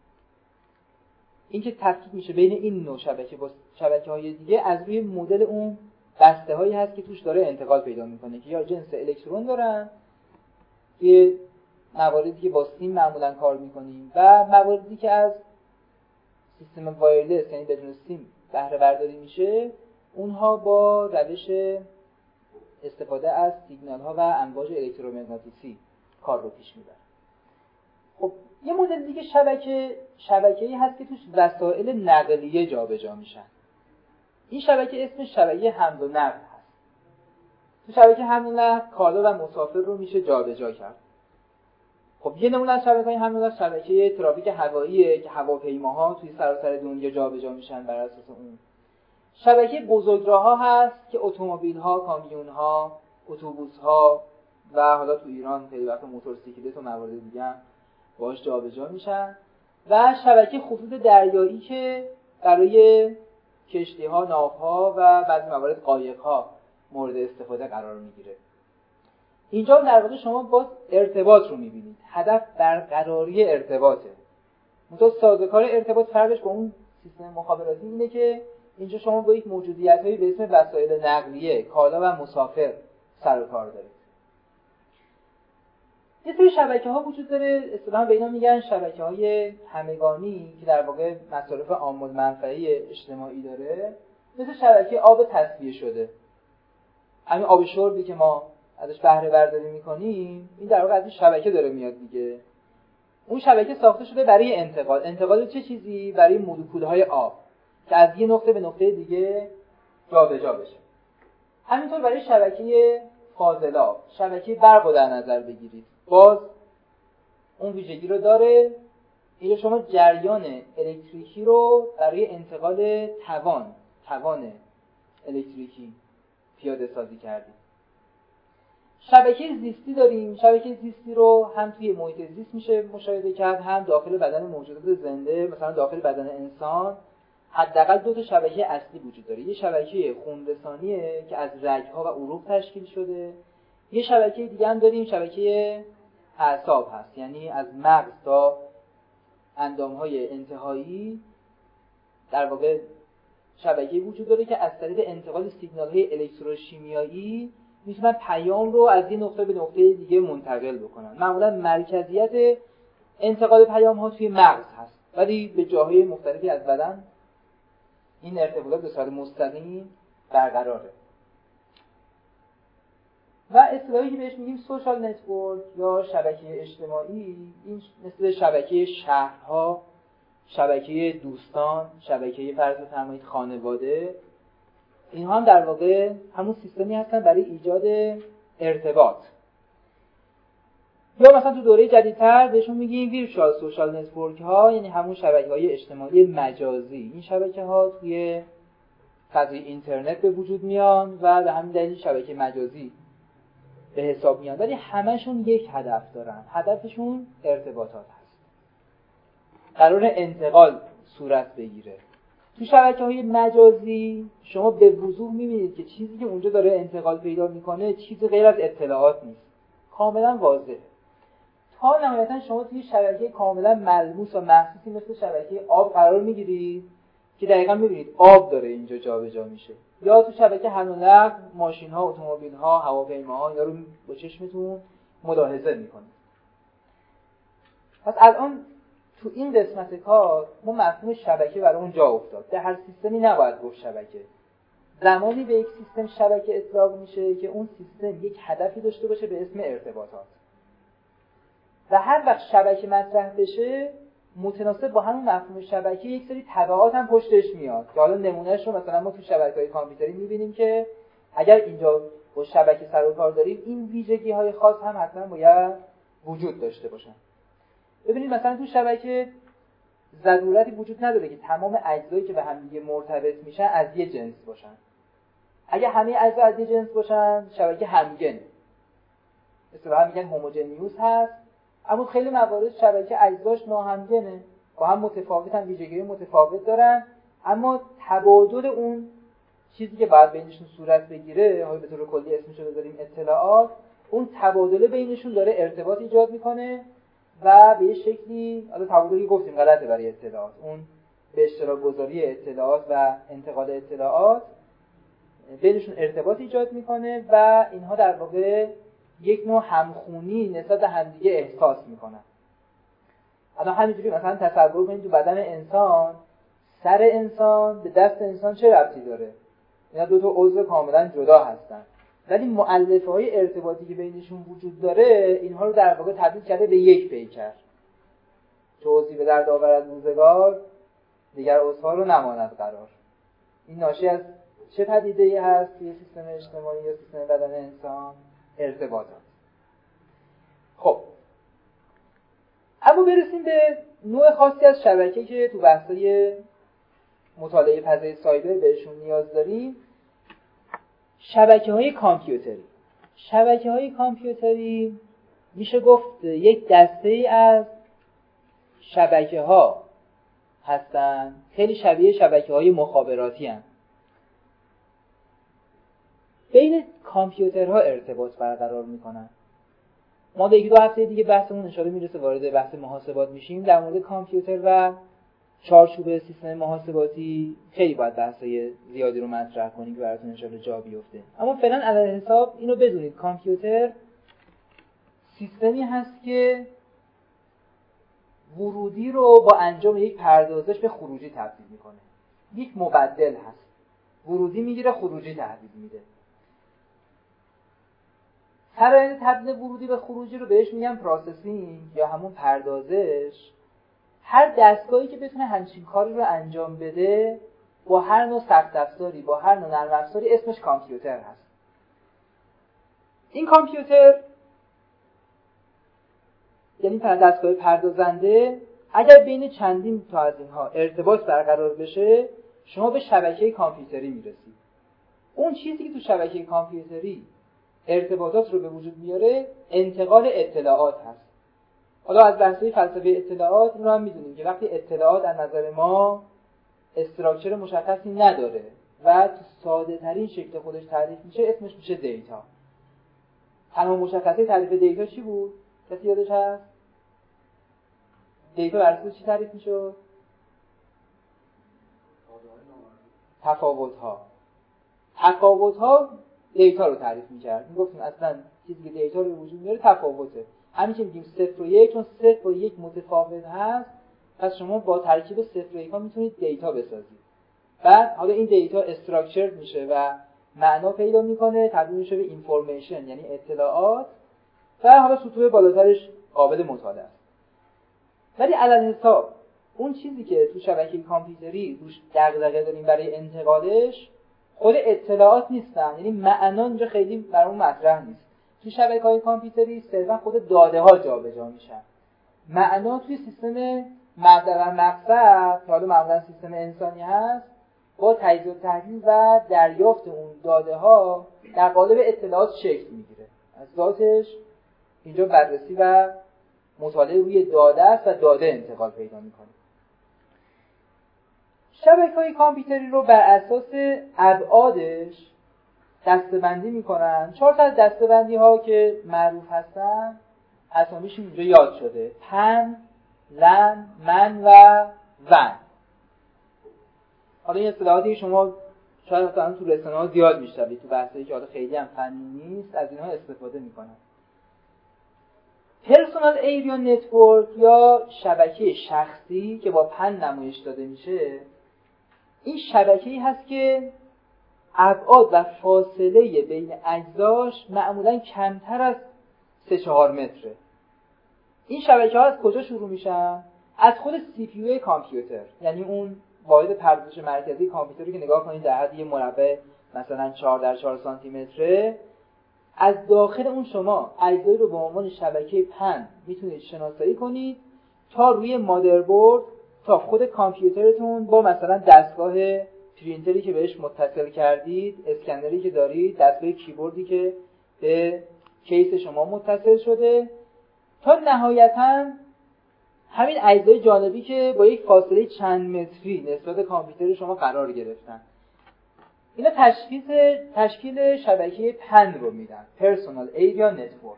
این که تفکیک میشه بین این نوع شبکه با شبکه‌های دیگه از روی مدل اون بسته‌هایی هست که توش داره انتقال پیدا میکنه که یا جنس الکترون دارن، یه مواردی که با سیم معمولا کار میکنیم و مواردی که از سیستم وایرلس یعنی بدون سیم بهره برداری میشه، اونها با روش استفاده از سیگنال ها و امواج الکترومغناطیسی کار رو پیش میبرن. خب یه مدل دیگه شبکه‌ای هست که توش وسایل نقلیه جابجا میشن. این شبکه اسمش شبکه حمل و نقل هست. تو شبکه حمل و نقل کالا و مسافر رو میشه جابجا کرد. خب یه نمونه از شبکه‌های حمل و نقل شبکه ترافیک هواییه که هواپیماها توی سراسر دنیا جابجا میشن بر اساس اون. شبکه بزرگراه‌ها هست که اتومبیل‌ها، کامیون‌ها، اتوبوس‌ها و حالا تو ایران خیلی وقت موتورسیکلت و موارد دیگه هم باهاش جابجا میشن. و شبکه خطوط دریایی که برای کشتی‌ها، ناوها و بعضی موارد قایق‌ها مورد استفاده قرار میگیره. اینجا در واقع شما باز ارتباط رو میبینید. هدف برقراری ارتباطه. منتها سازوکار ارتباط فرقش با اون سیستم مخابراتی اینه که اینجا شما با یک موجودیت‌هایی به اسم وسایل نقلیه، کالا و مسافر سر و کار دارید. یه سری شبکه‌ها وجود داره، اصطلاحاً به اینا میگن شبکه‌های همگانی که در واقع مصارف عام المنفعه اجتماعی داره، مثل شبکه آب تصفیه شده. همین آب شربی که ما ازش بهره برداری می‌کنیم، این در واقع از این شبکه داره میاد دیگه. اون شبکه ساخته شده برای انتقال چه چیزی؟ برای مولکول‌های آب که از یه نقطه به نقطه دیگه جابجا بشه. همینطور برای شبکه فاضلاب، شبکه برق رو در نظر بگیرید. باز اون ویژگی رو داره، اینجا شما جریان الکتریکی رو برای انتقال توان الکتریکی پیاده سازی کردید. شبکه زیستی داریم. شبکه زیستی رو هم توی محیط زیست میشه مشاهده کرد، هم داخل بدن موجودات زنده، مثلا داخل بدن انسان، حداقل 2 تا شبکه اصلی وجود داره. یه شبکه خونرسانیه که از رگ‌ها و عروق تشکیل شده. یه شبکه دیگه هم داریم، شبکه اعصاب هست، یعنی از مغز تا اندام‌های انتهایی در واقع شبکه‌ای وجود داره که از طریق انتقال سیگنال‌های الکتروشیمیایی میتونن پیام رو از این نقطه به نقطه دیگه منتقل بکنن. معمولا مرکزیت انتقال پیام‌ها توی مغز هست، ولی به جاهای مختلفی از بدن این ارتباطات به صورت مستقیم برقراره. و اصطلاحی که بهش میگیم سوشال نتورک یا شبکه اجتماعی، این مثل شبکه شهرها، شبکه دوستان، شبکه فرض بفرمایید خانواده، اینها هم در واقع همون سیستمی هستن برای ایجاد ارتباط. یا مثلا تو دوره جدیدتر بهشون میگیم ویرچوال سوشال نتورک ها، یعنی همون شبکه‌های اجتماعی مجازی. این شبکه‌ها توی فضای اینترنت به وجود میان و به همین دلیل شبکه مجازی به حساب میان، ولی همشون یک هدف دارن. هدفشون ارتباطات هست. قرار انتقال صورت بگیره. تو شبکه‌های مجازی شما به وضوح می‌بینید که چیزی که اونجا داره انتقال پیدا می‌کنه چیزی غیر از اطلاعات نیست. کاملا واضحه. تا نهایتاً شما توی شبکه کاملا ملموس و محسوسی مثل شبکه آب قرار می‌گیرید که دقیقاً می‌بینید آب داره اینجا جابجا میشه. یا تو شبکه حمل و نقل، ماشین‌ها، اتومبیل‌ها، هواپیماها، اینا رو با چشمتون ملاحظه می‌کنید. پس الان تو این قسمت کار ما مفهوم شبکه برای اون جا افتاد. در هر سیستمی نباید گفت شبکه. زمانی به یک سیستم شبکه اطلاق میشه که اون سیستم یک هدفی داشته باشه به اسم ارتباطات. و هر وقت شبکه مطرح بشه متناسب با همون مفهوم شبکه یک سری تبعات هم پشتش میاد که حالا نمونهش رو مثلا ما تو شبکه‌های کامپیوتری می‌بینیم که اگر اینجا با شبکه سر و کار داریم این ویژگی‌های خاص هم حتما باید وجود داشته باشن. ببینید مثلا تو شبکه ضرورتی وجود نداره که تمام اجزایی که به هم دیگه مرتبط میشن از یه جنس باشن. اگه همه اجزا از یه جنس باشن شبکه همگن، اصطلاحاً میگن هوموجنیوس هست. اما خیلی موارد شبکه اجزاش ناهمگنه، با هم متفاوتن، ویژگی متفاوت دارن، اما تبادل اون چیزی که باید بینشون صورت بگیره، حالا به طور کلی اسمش رو بذاریم اطلاعات، اون تبادل بینشون داره ارتباط ایجاد میکنه و به یه شکلی، حالا تبادلی گفتیم غلطه برای اطلاعات، اون به اشتراک گذاری اطلاعات و انتقال اطلاعات بینشون ارتباط ایجاد میکنه و اینها در واقع یک نوع همخونی نسبت به همدیگه احساس میکنن. الان همینجوری مثلا تصور کنید تو بدن انسان، سر انسان به دست انسان چه ربطی داره؟ اینا دو تا عضو کاملا جدا هستن، ولی مؤلفه‌های ارتباطی که بینشون وجود داره اینها رو در واقع تبدیل کرده به یک پیکر. چه عضوی به درد آورد روزگار، دیگر عضوها رو نماند قرار. این ناشی از چه پدیده‌ای هست توی سیستم اجتماعی یا سیستم بدن انسان؟ ارتباطات. خب اما برسیم به نوع خاصی از شبکه که تو بحث‌های مطالعه فضای سایبر بهشون نیاز داریم، شبکه‌های کامپیوتری. شبکه‌های کامپیوتری میشه گفت یک دسته‌ای از شبکه‌ها هستن، خیلی شبیه شبکه‌های مخابراتی هستن. بین کامپیوترها ارتباط برقرار میکنن. ما در 1-2 هفته دیگه بحثمون انشاءالله میرسه وارد بحث محاسبات میشیم. در مورد کامپیوتر و چارچوب سیستم محاسباتی خیلی باید بحثای زیادی رو مطرح کنیم که براتون انشاءالله جا بیفته. اما فعلا علی حساب اینو بدونید، کامپیوتر سیستمی هست که ورودی رو با انجام یک پردازش به خروجی تبدیل میکنه. یک مبدل هست. ورودی میگیره، خروجی تحویل میده. شرایط تبدیل ورودی به خروجی رو بهش میگن پروسسینگ یا همون پردازش. هر دستگاهی که بتونه همچین کاری رو انجام بده با هر نوع سخت افزاری، با هر نوع نرم افزاری، اسمش کامپیوتر هست. این کامپیوتر یعنی دستگاه پردازنده اگر بین چندین تا از اینها ارتباط برقرار بشه شما به شبکه کامپیوتری میرسید. اون چیزی که تو شبکه کامپیوتری ارتباطات رو به وجود میاره انتقال اطلاعات هست. حالا از بحث‌های فلسفه اطلاعات این رو هم میدونیم که وقتی اطلاعات از نظر ما استراکچر مشخصی نداره و تو ساده ترین شکل خودش تعریف میشه، اسمش میشه دیتا. تمام مشخصه تعریف دیتا چی بود؟ کسی یادش هست؟ دیتا بر اساس چی تعریف میشد؟ تفاوت‌ها دیتا رو تعریف می‌کرد. میگفتیم اصلا چیزی که دیتا رو وجود میاره تفاوته. همین که میگیم 0 و 1 چون 0 و 1 متفاوت هست، پس شما با ترکیب 0 و 1 ها میتونید دیتا بسازید. بعد حالا این دیتا استراکچر میشه و معنا پیدا میکنه، تبدیل میشه به اینفورمیشن یعنی اطلاعات و حالا سطوح بالاترش قابل مطالعه است. ولی علل حساب اون چیزی که تو شبکه کامپیوتری روش دغدغه داریم برای انتقالش خود اطلاعات نیستن، یعنی معنا اینجا خیلی برامون مطرح نیست. تو شبکه‌های کامپیوتری صرفا خود داده‌ها جابجا میشن. معنا توی سیستم مبدأ و مقصد که حالا معمولا سیستم انسانی هست، با تجزیه و تحلیل و دریافت اون داده‌ها در قالب اطلاعات شکل میگیره. از ذاتش اینجا بررسی و مطالعه روی داده است و داده انتقال پیدا میکنه. شبکه‌های کامپیوتری رو بر اساس ابعادش دسته‌بندی میکنن. 4 تا از دسته‌بندی‌ها که معروف هستن اسامیش اینجا یاد شده: پن، لن، من و ون. حالا این اصطلاحاتی شما شاید مثلا تو رسانه‌ها زیاد میشنوید، تو بحثایی که حالا خیلی هم فنی نیست از اینها استفاده میکنن. پرسونال ایریا نتورک یا شبکه شخصی که با پن نمایش داده میشه، این شبکه‌ای هست که ابعاد و فاصله بین اجزاش معمولاً کمتر از 3-4 متره. این شبکه‌ها از کجا شروع میشن؟ از خود سی پی یو کامپیوتر، یعنی اون واحد پردازش مرکزی کامپیوتری که نگاه کنید در حد یه مربع مثلا 4x4 سانتی متره، از داخل اون شما اجزایی رو به عنوان شبکه پن میتونید شناسایی کنید تا روی مادربرد، تا خود کامپیوترتون با مثلا دستگاه پرینتری که بهش متصل کردید، اسکنری که دارید، دستگاه کیبوردی که به کیس شما متصل شده، تا نهایتاً همین اجزای جانبی که با یک فاصله چند متری نسبت به کامپیوتر شما قرار گرفتن. اینا تشکیل شبکه پن رو میدن، پرسونال ایریا نتورک.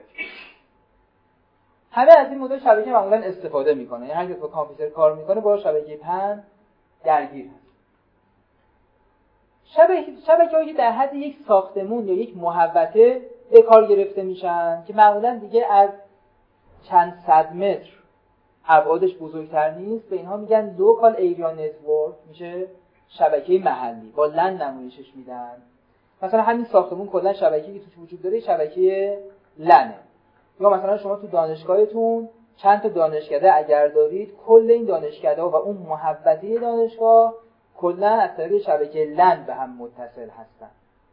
همه از این مدل شبکه معمولا استفاده میکنه، یعنی هر کس با کامپیوتر کار میکنه با شبکه پن درگیر هست. شبکه‌هایی که در حد یک ساختمون یا یک محوطه به کار گرفته میشن که معمولا دیگه از چند صد متر ابعادش بزرگتر نیست، به اینها میگن لوکال ایریا نتورک، میشه شبکه محلی، با لن نمایشش میدن. مثلا همین ساختمون کلا شبکه‌ای که توش وجود داره شبکه لنه. یا مثلا شما تو دانشگاهتون چند تا دانشکده اگر دارید، کل این دانشکده‌ها و اون محوطه دانشگاه کلا از طریق شبکه لن به هم متصل هستن.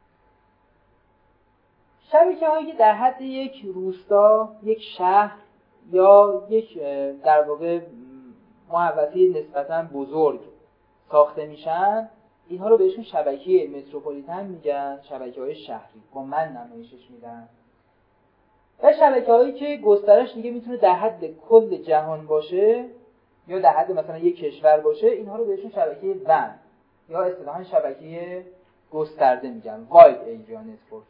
شبکه‌هایی که در حد یک روستا، یک شهر یا یک در واقع محوطه نسبتاً بزرگ ساخته میشن، اینها رو بهشون شبکه متروپولیتن میگن، شبکه‌های شهری با من نمایشش میدن. و شبکه‌هایی که گسترش دیگه میتونه در حد کل جهان باشه یا در حد مثلا یک کشور باشه، اینها رو بهشون شبکه ون یا اصطلاحاً شبکه گسترده میگن، واید ایریا نتورک.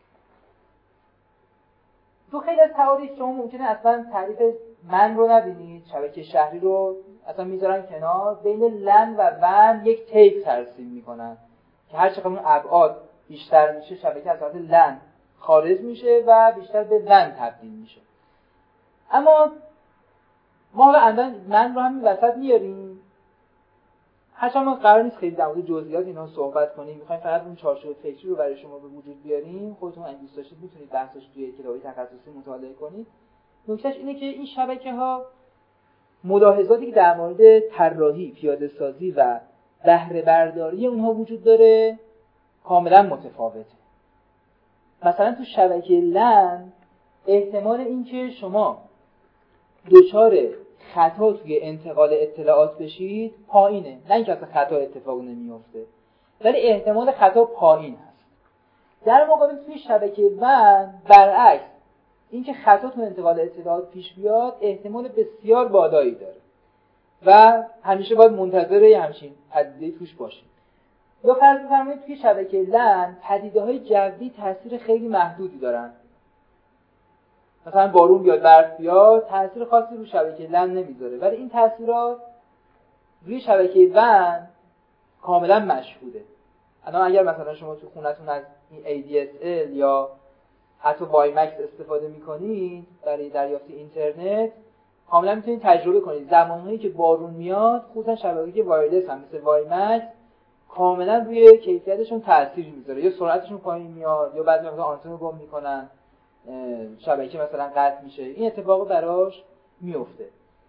تو خیلی از تعاریف شما ممکنه اصلا تعریف من رو نبینید، شبکه شهری رو اصلا میذارن کنار، بین لن و ون یک تیپ ترسیم میکنن که هر چقدر اون ابعاد بیشتر میشه شبکه از حالت لن خارج میشه و بیشتر به ون تبدیل میشه. اما ما حالا من رو همین وسط میاریم، هرچند ما قرار نیست خیلی در مورد جزئیات اینا صحبت کنیم، میخوایم فقط اون چارچوب فکری رو برای شما به وجود بیاریم. خودتون اگه دوست داشتید میتونید بحثش توی کتابای تخصصی مطالعه کنید. نکتهش اینه که این شبکه‌ها ملاحظاتی که در مورد طراحی، پیاده‌سازی و بهره برداری اونها وجود داره کاملا متفاوته. مثلا تو شبکه لن احتمال اینکه شما دچار خطا توی انتقال اطلاعات بشید پایینه، نه اینکه اصلا خطا اتفاق نمیفته، ولی احتمال خطا پایین هست. در مقابل توی شبکه ون برعکس، اینکه خطا تو انتقال اطلاعات پیش بیاد احتمال بسیار بالایی داره. و همیشه باید منتظر یه همچین پدیده توش باشیم. یا فرض بفرمایید توی شبکه لن پدیده‌های جوی تاثیر خیلی محدودی دارن. مثلا بارون بیاد، برف بیاد، تاثیر خاصی رو شبکه لن نمیذاره، ولی این تاثیرات روی شبکه ون کاملا مشهوده. الان اگر مثلا شما تو خونتون از این ADSL یا حتی وایمکس استفاده میکنید برای دریافت اینترنت، کاملا میتونید تجربه کنید زمانهایی که بارون میاد، خصوصا شبکه‌های وایرلس هم مثل وایمکس کاملا روی کیفیتشون تاثیر میذاره، یا سرعتشون پایین میاد، یا بعضی وقتا آنتن رو گم میکنن، شبکه مثلا قطع میشه. این اتفاق براش میفته.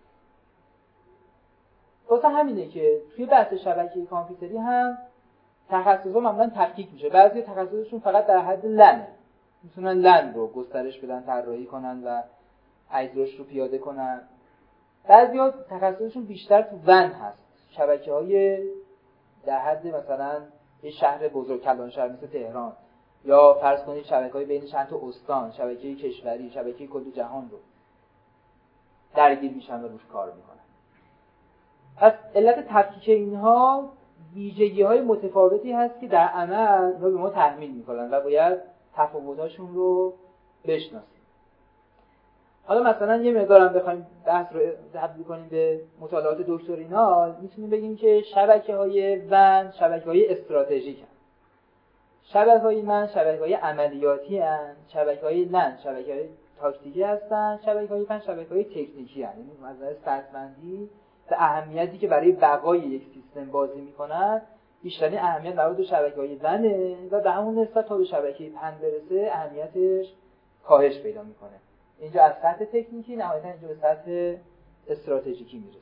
واسه همینه که توی بحث شبکه کامپیوتری هم تخصصا معمولا تفکیک میشه. بعضی تخصصشون فقط در حد لنه، میتونن لن رو گسترش بدن، طراحی کنن و اجراش رو پیاده کنن. بعضیا تخصصشون بیشتر تو ون هست، شبکه‌های در حد مثلا یه شهر بزرگ، کلان شهر مثل تهران، یا فرض کنید شبکه‌های بین چند تا استان، شبکه کشوری، شبکه کل جهان رو درگیر میشن و روش کار میکنن. پس علت تفکیک اینها ویژگی‌های متفاوتی هست که در عمل به ما تحمیل میکنن و باید تفاوتاشون رو بشناسیم. حالا مثلا یه مقدارم بخوایم بحث رو تبدیل کنیم به مطالعات دکترینال، میتونیم بگیم که شبکه‌های ون شبکه‌های استراتژیک هستند. شبکه‌های من شبکه‌های عملیاتی هستند، شبکه‌های لن شبکه‌های تاکتیکی هستند، شبکه‌های ون شبکه‌های تکنیکی هستند. یعنی از نظر سطح‌بندی و اهمیتی که برای بقای یک سیستم بازی می‌کنند، بیشترین اهمیت مربوط به شبکه‌های ونه و به همون نسبت تا به شبکه پن برسه اهمیتش کاهش پیدا می‌کنه. اینجا از سطح تکنیکی نهایتاً اینجا به سطح استراتژیکی میرسه.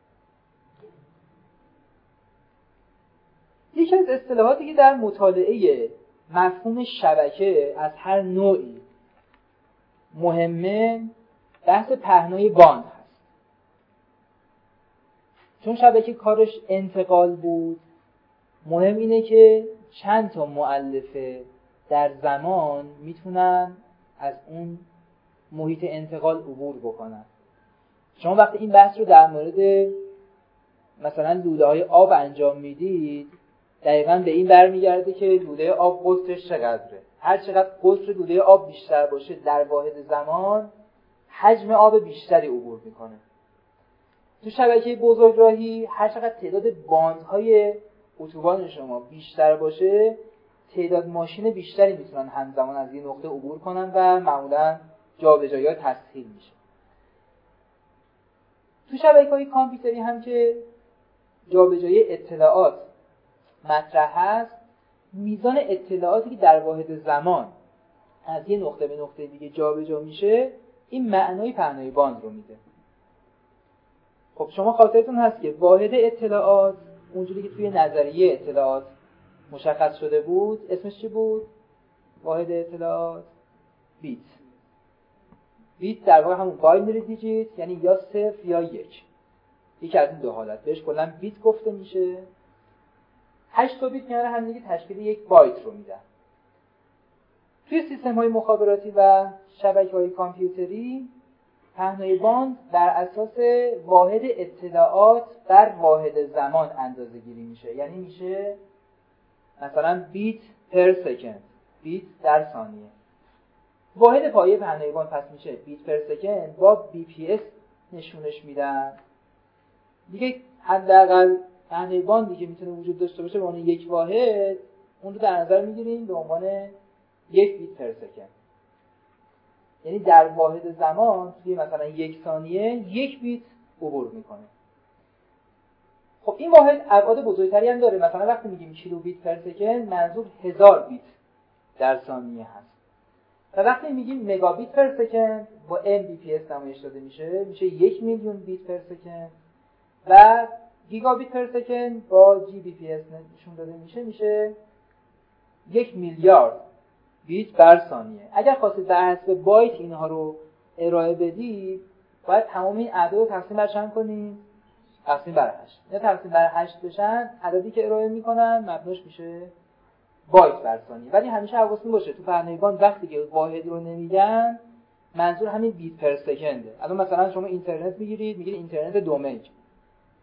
یکی از اصطلاحاتی که در مطالعه مفهوم شبکه از هر نوعی مهمه، بحث پهنای باند هست. چون شبکه کارش انتقال بود، مهم اینه که چند تا مؤلفه در زمان میتونن از اون محیط انتقال عبور بکنن. شما وقتی این بحث رو در مورد مثلا لوله‌های آب انجام میدید، دقیقاً به این برمیگرده که لوله آب قطرش چقدره. هر چقدر قطر لوله آب بیشتر باشه در واحد زمان، حجم آب بیشتری عبور میکنه. تو شبکه بزرگراهی هر چقدر تعداد باندهای اتوبان شما بیشتر باشه، تعداد ماشین بیشتری میتونن همزمان از یه نقطه عبور کنن و معمولاً جابجایی تسهیل میشه. تو شبکه‌های کامپیوتری هم که جابجایی اطلاعات مطرح هست، میزان اطلاعاتی که در واحد زمان از یه نقطه به نقطه دیگه جابجا میشه، این معنای پهنای باند رو میده. خب شما خاطرتون هست که واحد اطلاعات اونجوری که توی نظریه اطلاعات مشخص شده بود، اسمش چی بود؟ واحد اطلاعات بیت. بیت در واقع همون باینری دیجیت، یعنی یا 0 یا 1. یکی از این دو حالت بهش کلا بیت گفته میشه. 8 تا بیت کنار هم دیگه تشکیل یک بایت رو میدن. توی سیستم‌های مخابراتی و شبکه‌های کامپیوتری پهنای باند بر اساس واحد اطلاعات بر واحد زمان اندازه‌گیری میشه. یعنی میشه مثلا بیت پر سکند، بیت در ثانیه. واحد پایه پهنای باند پس میشه بیت پر سکند، با بی پی اس نشونش میدن. دیگه حداقل پهنای باندی که میتونه وجود داشته باشه به عنوان یک واحد، اون رو در نظر میگیریم به عنوان 1 بیت پر سکند. یعنی در واحد زمان توی مثلا 1 ثانیه 1 بیت عبور میکنه. خب این واحد ابعاد بزرگتری هم داره. مثلا وقتی میگیم کیلو بیت پر سکند، منظور 1000 بیت در ثانیه هست. و وقتی میگیم مگابیت پر سکند با mbps نمایش داده میشه 1 میلیون بیت پر سکند. و گیگابیت پر سکند با gbps نشون داده میشه 1 میلیارد بیت بر ثانیه. اگر خواستید در حسب بایت اینها رو ارائه بدید، باید تمام این اعداد رو تقسیم بر چند کنیم؟ تقسیم بر 8. یا تقسیم بر 8 بشن، عددی که ارائه میکنن مبناش میشه بایت بر ثانیه. ولی همیشه حواستون باشه تو پهنای باند وقتی که واحد رو نمیگن، منظور همین بیت پر سکنده. الان مثلا شما اینترنت میگیرید، میگید اینترنت 2 مگ.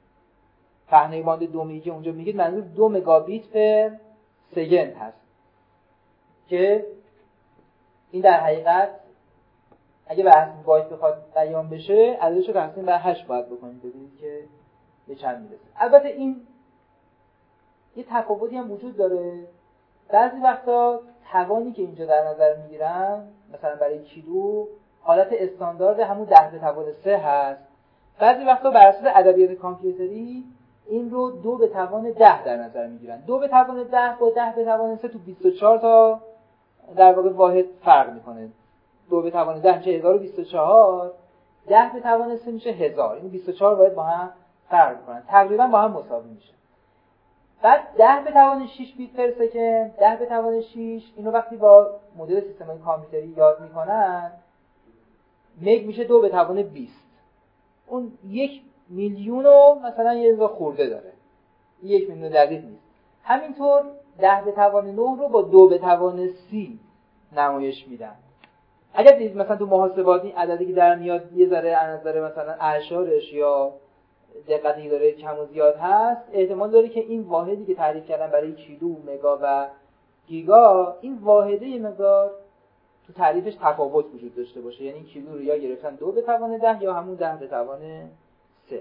پهنه باند 2 میگه اونجا میگید منظور 2 مگابیت پر سکند هست که این در حقیقت اگه بحث بایت بخواد بیان بشه عددش رو تقسیم بر 8 باید بکنید ببینید که به چند میرسه. البته این یه تفاوتی هم وجود داره. بعضی وقتا توانی که اینجا در نظر میگیرن مثلا برای کیلو حالت استاندارد همون 10 به توان 3 هست. بعضی وقتا بر اساس ادبیات کامپیوتری این رو 2 به توان 10 در نظر میگیرن. 2 به توان 10 با 10 به توان 3 تو 24 تا در واقع واحد فرق میکنه. 2 به توان 10 میشه 1024، 10 به توان 3 میشه 1000. این 24 واحد با هم فرق میکنن، تقریبا با هم مساوی میشه. بعد 10 به توان 6 بیت پر سکند، 10 به توان 6 اینو وقتی با مدل سیستم کامپیوتری یاد میکنن مگ میشه 2 به توان 20. اون 1 میلیون رو مثلا یه ذره خورده داره، 1 میلیون دقیق نیست. همینطور 10 به توان 9 رو با 2 به توان 30 نمایش میدن. اگر دید مثلا تو محاسبات این عددی که در میاد یه ذره از نظر مثلا اعشارش یا دقتی داره کم و زیاد هست، احتمال داره که این واحدی که تعریف کردن برای کیلو، مگا و گیگا، این واحده یه مقدار تو تعریفش تفاوت وجود داشته باشه. یعنی کیلو رو یا گرفتن 2 به توان 10 یا همون 10 به توان 3.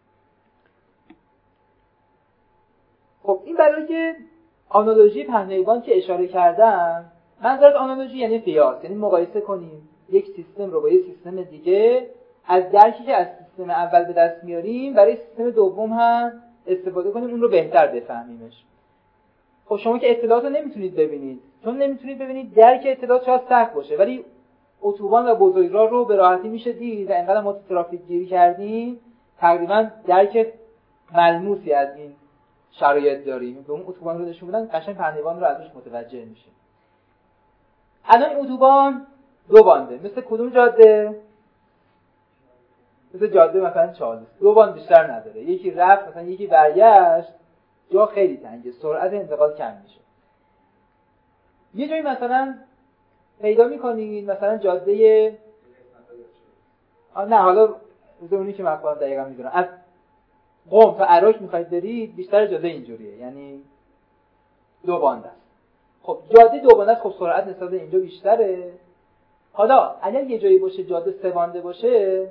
خب این برای آنالوژی پهنه‌بان که اشاره کردم، منظور از آنالوژی یعنی قیاس، یعنی مقایسه کنیم یک سیستم رو با یک سیستم دیگه، از درکی که از سیستم اول به دست میاریم برای سیستم دوم هم استفاده کنیم، اون رو بهتر بفهمیمش. خب شما که اطلاعات رو نمیتونید ببینید، چون نمیتونید ببینید درک اطلاعات شاید سخت باشه، ولی اتوبان و بزرگراه رو به راحتی میشه دید و انقدر ما تو ترافیک گیری کردیم تقریبا درک ملموسی از این شرایط داریم. به اون اتوبان رو نشون بدن قشنگ پهنه‌بان رو ازش متوجه میشه. الان این اتوبان 2 بانده، مثل کدوم جاده؟ مثل جاده مثلا چالوس، 2 باند بیشتر نداره. یکی رفت مثلا یکی برگشت، جا خیلی تنگه، سرعت انتقال کم میشه. یه جایی مثلا پیدا میکنید مثلا جاده نه حالا اونی که من خودم دقیقا میدونم، از قم تا عراق میخواید برید بیشتر جاده اینجوریه، یعنی 2 باند است. خب جاده 2 باند است، خب سرعت نسبت به اینجا بیشتره. حالا اگر یه جایی باشه جاده 3 بانده باشه،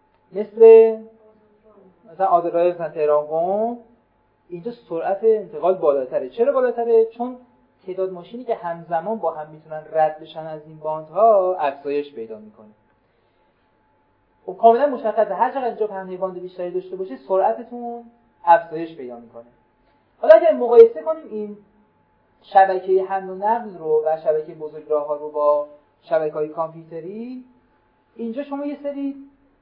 مثلا آذربایجان مثلا تهران قم، اینجا سرعت انتقال بالاتره. چرا بالاتره؟ چون تعداد ماشینی که همزمان با هم میتونن رد بشن از این باندها افزایش پیدا میکنه. خب کاملا مشخصه هر چقدر اینجا پهنه باند بیشتری داشته باشید سرعتتون افزایش پیدا میکنه. حالا اگر مقایسه کنیم این شبکه حمل و نقل رو و شبکه بزرگراه‌ها رو با شبکه‌های کامپیوتری، اینجا شما یه سری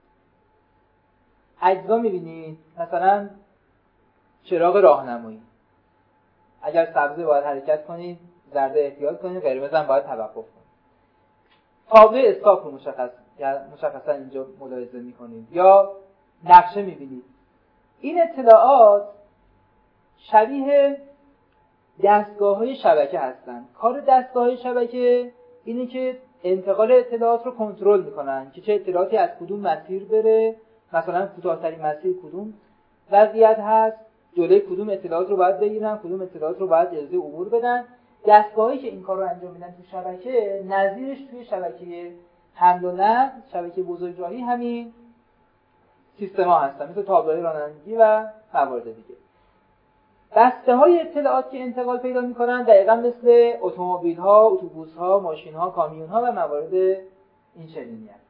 اجزا می‌بینید، مثلا چراغ راهنمایی، اگر سبزه باید حرکت کنید، زرد احتیاط کنید، قرمز هم باید توقف کنید. تابلو استاپ رو مشخصا اینجا ملاحظه می‌کنید یا نقشه می‌بینید. این اطلاعات شبیه دستگاه‌های شبکه هستن. کار دستگاه‌های شبکه اینه که انتقال اطلاعات رو کنترل می‌کنن که چه اطلاعاتی از کدوم مسیر بره، مثلا کوتاه‌ترین مسیر کدوم وضعیت هست، جلوی کدوم اطلاعات رو باید بگیرن، کدوم اطلاعات رو باید اجازه عبور بدن. دستگاهایی که این کار رو انجام میدن تو شبکه، نظیرش توی شبکه حمل و نقل، شبکه بزرگراهی همین سیستم‌ها هستن، مثل تابلوهای رانندگی و موارد دیگه. دسته‌های اطلاعات که انتقال پیدا می‌کنن دقیقاً مثل اتومبیل‌ها، اتوبوس‌ها، ماشین‌ها، کامیون‌ها و موارد این چنینی هست.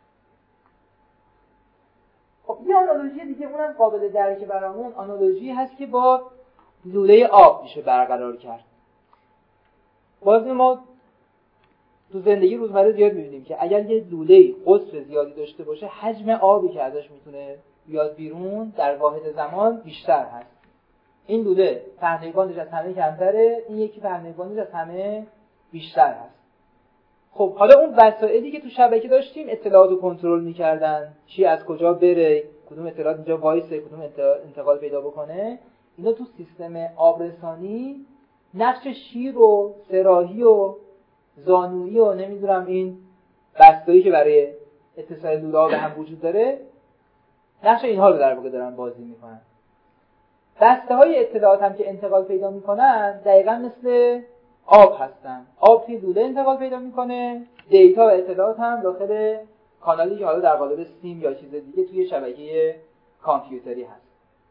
خب یه آنالوژی دیگه اونم قابل درک برامون آنالوژی هست که با لوله آب میشه برقرار کرد. باز ما تو زندگی روزمره زیاد می‌بینیم که اگر یه لوله قطر زیادی داشته باشه، حجم آبی که ازش میتونه بیاد بیرون در واحد زمان بیشتر هست. این لوله پهنه باندش از همه کمتره، این یکی پهنه باندش از همه بیشتر هست. خب حالا اون وسایلی که تو شبکه داشتیم اطلاعات رو کنترل می‌کردن، چی از کجا بره، کدوم اطلاعات اینجا وایسه، کدوم انتقال پیدا بکنه، اینا تو سیستم آبرسانی نقش شیر و سراحی و زانویی و نمیدونم این بستایی که برای اتصال لوله‌ها به هم وجود داره، نقش اینها رو در واقع دارن بازی میکنن. بسته‌های اطلاعات هم که انتقال پیدا می‌کنن دقیقاً مثل آب هستن. آب توی لوله انتقال پیدا می‌کنه، دیتا و اطلاعات هم داخل کانالی که حالا در قالب سیم یا چیز دیگه توی شبکه کامپیوتری هست.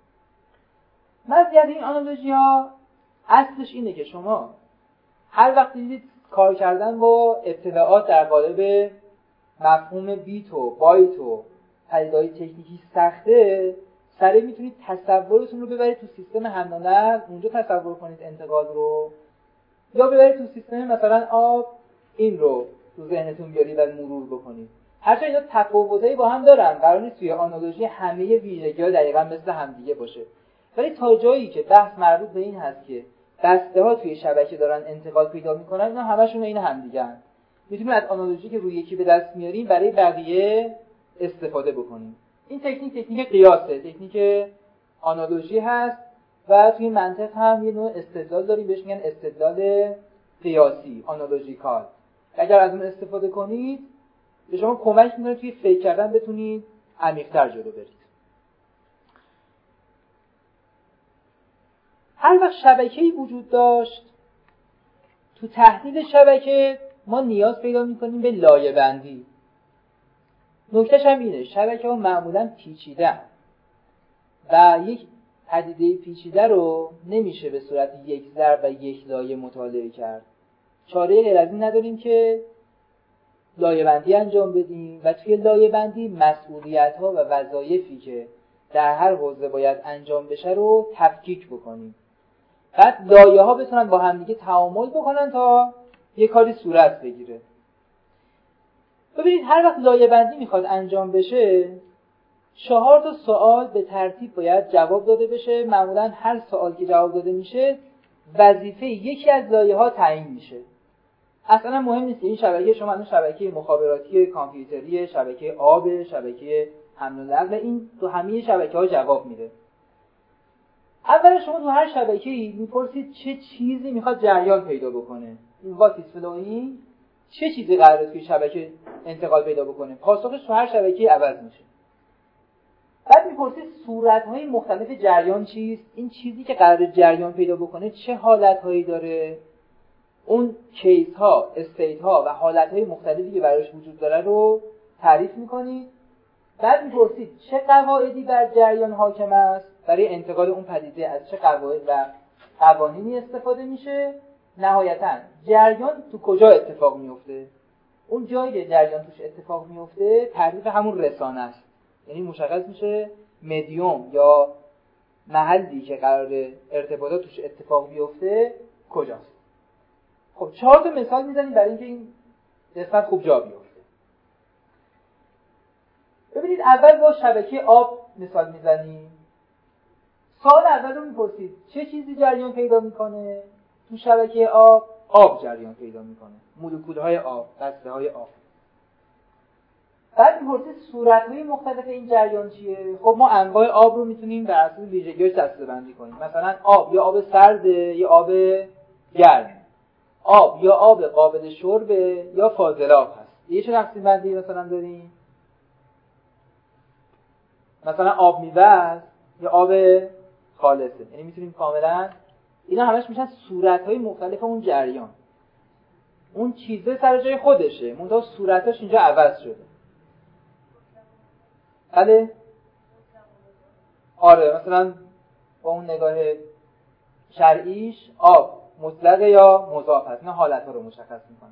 مزیت این آنالوژی‌ها اصلش اینه که شما هر وقت دیدید کار کردن با اطلاعات در قالب مفهوم بیت و بایت و پدیده‌های تکنیکی سخته، سریع میتونید تصورتون رو ببرید تو سیستم حمل و نقل، اونجا تصور کنید انتقال رو، یا ببرید تو سیستم مثلا آب، این رو تو ذهنتون بیارید و مرور بکنید. هرچند اینا تفاوتایی با هم دارن، قرار نیست توی آنالوژی همه ویژگی‌ها دقیقاً مثل همدیگه باشه، ولی تا جایی که بحث مربوط به این هست که بسته‌ها توی شبکه دارن انتقال پیدا می‌کنن، اینا همشون این همدیگه‌ن. میتونیم از آنالوژی که روی یکی به دست میاریم برای بقیه استفاده بکنیم. این تکنیک قیاسه، تکنیک آنالوژی هست و توی منطق هم یه نوع استدلال داریم بهش میگن استدلال قیاسی، آنالوژیکال. اگر از اون استفاده کنید به شما کمک می‌کنه توی فکر کردن بتونید عمیق‌تر جلو برید. هر وقت شبکه‌ای وجود داشت، تو تحلیل شبکه ما نیاز پیدا می‌کنیم به لایه‌بندی. نکتهش هم اینه، شبکه‌ها معمولاً پیچیده‌اند و یک پدیده پیچیده رو نمیشه به صورت یک ضرب و یک لایه مطالعه کرد. چاره غیر از این نداریم که لایه‌بندی انجام بدیم و توی لایه‌بندی مسئولیت‌ها و وظایفی که در هر حوزه باید انجام بشه رو تفکیک بکنیم. بعد لایه‌ها بتونن با هم دیگه تعامل بکنن تا یه کاری صورت بگیره. ببینید هر وقت لایه‌بندی میخواد انجام بشه 4 تا سوال به ترتیب باید جواب داده بشه. معمولاً هر سوال که جواب داده میشه وظیفه یکی از لایه‌ها تعیین میشه. اصلا مهم نیست این شبکه شما الان شبکه مخابراتی کامپیوتری، شبکه آب، شبکه حمل و نقل، این تو همه شبکه‌ها جواب میده. اولا شما تو هر شبکه‌ای میپرسید چه چیزی میخواد جریان پیدا بکنه. این what is flowing، چه چیزی قراره توی شبکه انتقال پیدا بکنه. پاسخش تو هر شبکه‌ای عوض میشه. بعد میپرسید صورت‌های مختلف جریان چیست؟ این چیزی که قراره جریان پیدا بکنه چه حالت‌هایی داره؟ اون کیس‌ها، استیت‌ها و حالت‌های مختلفی که براش وجود داره رو تعریف می‌کنید. بعد میپرسید چه قواعدی بر جریان حاکم است؟ برای انتقال اون پدیده از چه قواعد و قوانینی استفاده میشه؟ نهایتاً جریان تو کجا اتفاق میفته؟ اون جایی که جریان توش اتفاق میفته تعریف همون رسانه است. یعنی مشخص میشه مدیوم یا محلی که قرار ارتباطات توش اتفاق بیفته کجاست. خب 4 تا مثال میزنیم برای اینکه این قسمت خوب جا بیفته. ببینید اول با شبکه آب مثال میزنیم. سوال اول رو میپرسید چه چیزی جریان پیدا میکنه؟ تو شبکه آب جریان پیدا میکنه. مولکول‌های آب، بسته‌های آب. بعد میپرسید صورت‌های مختلف این جریان چیه؟ خب ما انواع آب رو میتونیم بر اساس ویژگی‌هاش دسته‌بندی کنیم. مثلا آب یا آب سرده یا آب گرم. آب یا آب قابل شربه یا فاضلاب هست. یه چه تقسیم بندی مثلا داریم؟ مثلا آب میوه است یا آب خالصه. یعنی میتونیم کاملا اینا همش میشن صورت‌های مختلف اون جریان. اون چیزه سر جای خودشه، منتها صورتاش اینجا عوض شده. بله؟ آره، مثلا با اون نگاه شرعیش آب مطلق یا مضاف هست. اینا حالت‌ها رو مشخص میکنن.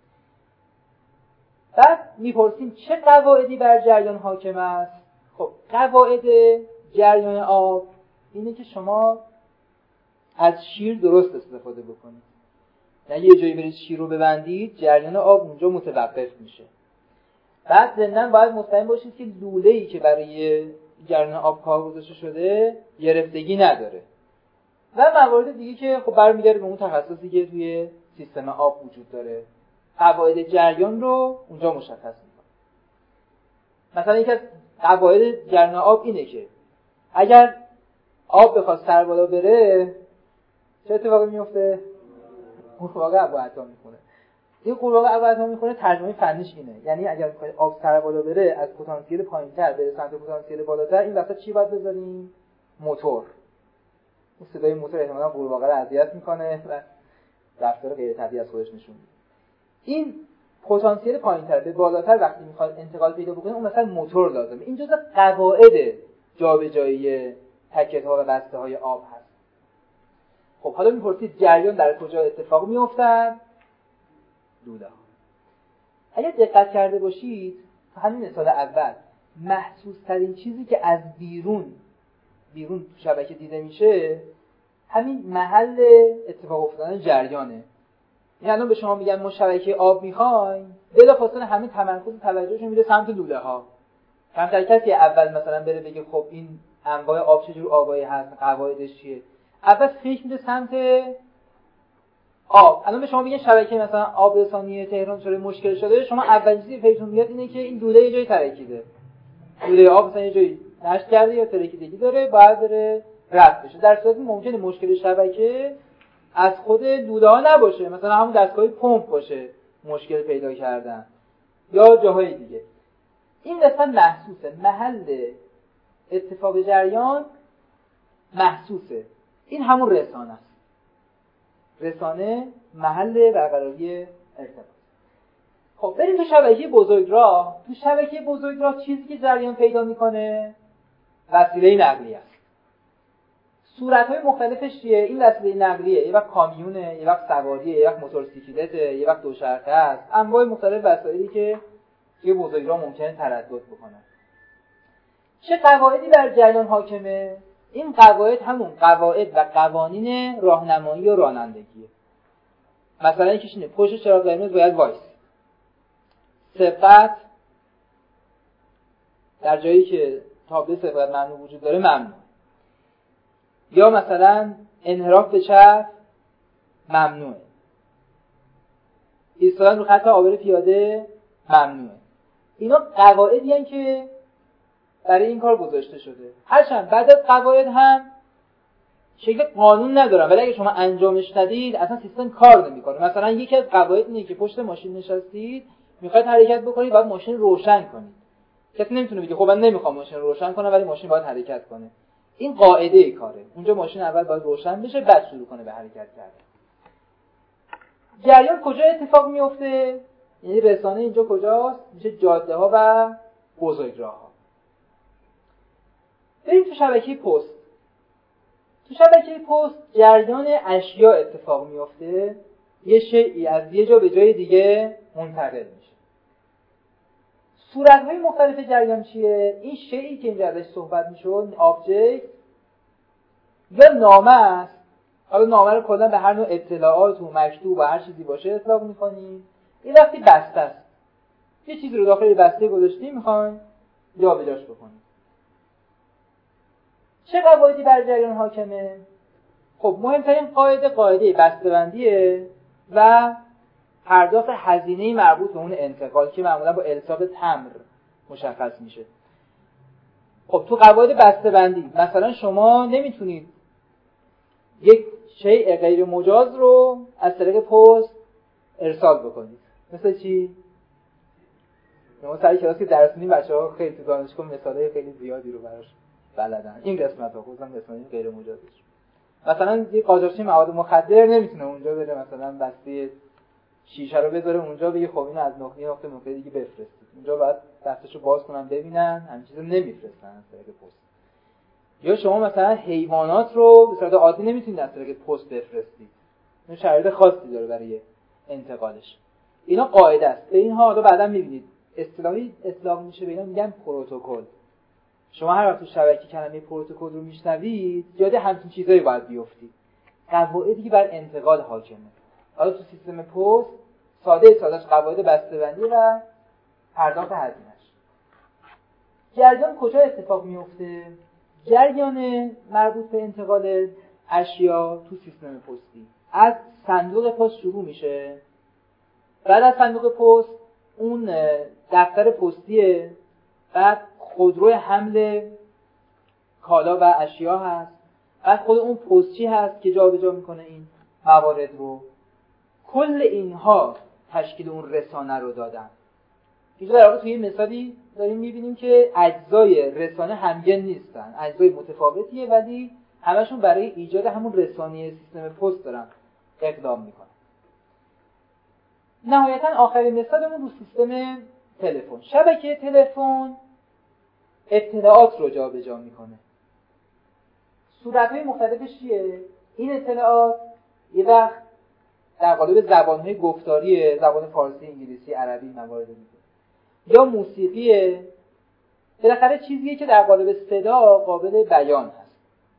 بعد میپرسیم چه قواعدی بر جریان حاکم است؟ خب قواعد جریان آب اینه که شما از شیر درست استفاده بکنید. یعنی یه جایی برید شیر رو ببندید جریان آب اونجا متوقف میشه. بعد ضمناً باید مطمئن باشید که لوله‌ای که برای جریان آب کار گذاشته شده گرفتگی نداره. و موارد دیگه که خب برمیگرده به اون تخصصی که توی سیستم آب وجود داره. قواعد جریان رو اونجا مشخص میکنه. مثلا یکی از قواعد جریان آب اینه که اگر آب بخواد سر بالا بره چه اتفاقی میفته؟ قورباغه ابوعطا میخونه. این قورباغه ابوعطا میخونه ترجمه فنیش اینه. یعنی اگر آب سر بالا بره از پتانسیل پایین‌تر به سمت پتانسیل بالاتر، این وسط چی باید بذاریم؟ موتور. صدای موتور احتمالاً قورباغه رو اذیت میکنه و رفتار غیر طبیعی از خودش نشون میده. این پتانسیل پایین‌تر به بالاتر وقتی میخواد انتقال پیدا بکنه، اون مثلا موتور لازمه. این جزء قواعد جابجایی پکت‌ها و بسته‌های آب هست. خب حالا میپرسید جریان در کجا اتفاق میافتد؟ لوله‌ها. اگر دقت کرده باشید تو همین مثال اول محسوس ترین چیزی که از بیرون تو شبکه دیده میشه همین محل اتفاق افتادن جریانه. یعنی الان به شما میگن ما شبکه آب میخوایم، بلافاصله همین تمرکز توجهشون میره سمت لوله ها. کمتر کسی اول مثلا بره بگه خب این انواع آب چجور آبایی هست، قواعدش چیه. اول فکر میره سمت آب. الان به شما میگن شبکه مثلا آب رسانی تهران چرا مشکل شده، شما اولین چیزی که فکرتون میاد اینه که این لوله یه جایی ترکیده. لوله آب مثلا یه جایی نشت کرده یا ترکیدگی داره، باید بره رفع بشه. در صورتی ممکنه مشکل شبکه از خود لوله ها نباشه، مثلا همون دستگاه پمپ باشه مشکل پیدا کردن یا جاهای دیگه. این قسمت محسوسه، محل اتفاق جریان محسوسه. این همون رسانه است. رسانه محل برقراری ارتباط. خب بریم تو شبکه بزرگراه. تو شبکه بزرگراه چیزی که جریان پیدا میکنه وسیله نقلیه است. صورت‌های مختلفش چیه؟ این وسیله نقلیه، یه وقت کامیونه، یه وقت سواریه، یه وقت موتورسیکلته، یه وقت دوچرخه است. انواع مختلف وسایلی که توی بزرگراه ممکنه تردد بکنن. چه قواعدی بر جریان حاکمه؟ این قواعد همون قواعد و قوانین راهنمایی و رانندگیه. مثلا یکیش اینه پشت چراغ قرمز باید وایس. سبقت در جایی که تابلو سبقت ممنوع وجود داره ممنوع. یا مثلا انحراف به چپ ممنوعه. ایستادن رو خط عابر پیاده ممنوعه. اینا قواعدی هستند که برای این کار گذاشته شده. هرچند بعد از قواعد هم شکل قانون ندارن، ولی اگه شما انجامش ندید اصلا سیستم کار نمیکنه. مثلا یکی از قواعد اینه که پشت ماشین نشستید، میخواید حرکت بکنید، باید ماشین روشن کنید. کسی نمیتونه بگه خب من نمیخوام ماشین روشن کنم ولی ماشین باید حرکت کنه. این قاعده کاره. اونجا ماشین اول باید روشن بشه بعد شروع کنه به حرکت کردن. جریان کجا اتفاق میفته؟ یعنی رسانه اینجا کجاست؟ میشه جاده ها و بزرگراه ها. بریم تو شبکه پست. تو شبکه پست جریان اشیا اتفاق میفته. یه شیئی از یه جا به جای دیگه منتقل میشه. صورت‌های مختلف جریان چیه؟ این شیئی که اینجا ازش صحبت میشه، این آبجکت یا نامه است. حالا نامه رو کلا به هر نوع اطلاعات و مکتوب و هر چیزی باشه اطلاق می‌کنیم. این وقتی بسته است. یه چیزی رو داخل بسته گذاشتیم می‌خوایم جابجاش بکنیم. چه قواعدی بر جریان حاکمه؟ خب مهمترین قاعده بسته‌بندیه و پرداخت هزینه مربوط به اون انتقال که معمولا با الساق تمر مشخص میشه. خب تو قواعد بسته‌بندی مثلا شما نمیتونید یک شیء غیر مجاز رو از طریق پست ارسال بکنید. مثل چی؟ ما سر کلاس که درس میدیم بچه‌ها خیلی تو دانشگاه مثالای خیلی زیادی رو براش بلدن. این قسمت‌ها خصوصا قسمت غیر مجازش. مثلا یه قاچاقچی مواد مخدر نمیتونه اونجا بره مثلا بسته شیشه رو بذاره اونجا بگه خب اینو از نقطه دیگه بفرستید. اونجا باید دستشو باز کنن ببینن، همین چیزو نمیفرستن از طریق پست. یا شما مثلا حیوانات رو به صورت عادی نمیتونید از طریق پست بفرستید. این شرایط خاصی داره برای انتقالش. اینا قاعده است. به این حالا بعدا میبینید اصطلاحی اطلاق میشه به اینا میگن پروتکل. شما هر وقت تو شبکه کلمه پروتکل رو میشنوید یاد همین چیزایی باید بیافتید. قواعدی که بر انتقال حاکمه. حالا تو سیستم پست سادهش قواعد بسته‌بندی و پرداخت هزینه‌اش. جریان کجا اتفاق میفته؟ جریان مربوط به انتقال اشیا تو سیستم پستی از صندوق پست شروع میشه. بعد از صندوق پست اون دفتر پستیه، بعد خودرو حمل کالا و اشیا هست، بعد خود اون پستچی هست که جابجا میکنه این موارد رو. کل اینها تشکیل اون رسانه رو دادن. اینجا در واقع توی مثالی داریم میبینیم که اجزای رسانه همگن نیستن، اجزای متفاوتیه ولی همشون برای ایجاد همون رسانه سیستم پست دارن اقدام میکنن. نهایتا آخرین مثالمون رو سیستم تلفن. شبکه تلفن اطلاعات رو جابجا میکنه. صورت‌های مختلفش چیه؟ این اطلاعات یه وقت در قالب زبان‌های گفتاریه، زبان فارسی، انگلیسی، عربی موارد دیگه، یا موسیقیه، بالاخره چیزیه که در قالب صدا قابل بیان هست.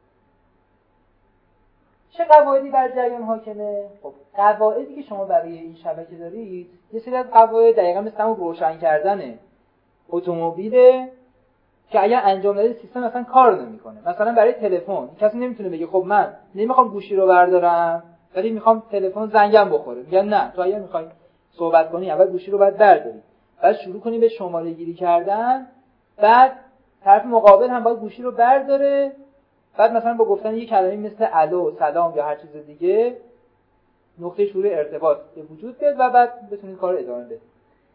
چه قواعدی بر جریان حاکمه؟ خب قواعدی که شما برای این شبکه دارید یه سری از قواعد دقیقاً مثل اون روشن کردن اتومبیله که اگر انجام ندید سیستم اصلا کار نمیکنه. مثلا برای تلفن کسی نمیتونه بگه خب من نمیخوام گوشی رو بردارم ولی میخوام تلفن زنگم بخوره. میگن نه، تو اگر میخوای صحبت کنی اول گوشی رو باید برداری، بعد شروع کنی به شماره گیری کردن، بعد طرف مقابل هم باید گوشی رو برداره، بعد مثلا با گفتن یک کلمه مثل الو، سلام یا هر چیز دیگه نقطه شروع ارتباط به وجود بیاد و بعد بتونید کار رو ادامه بدید.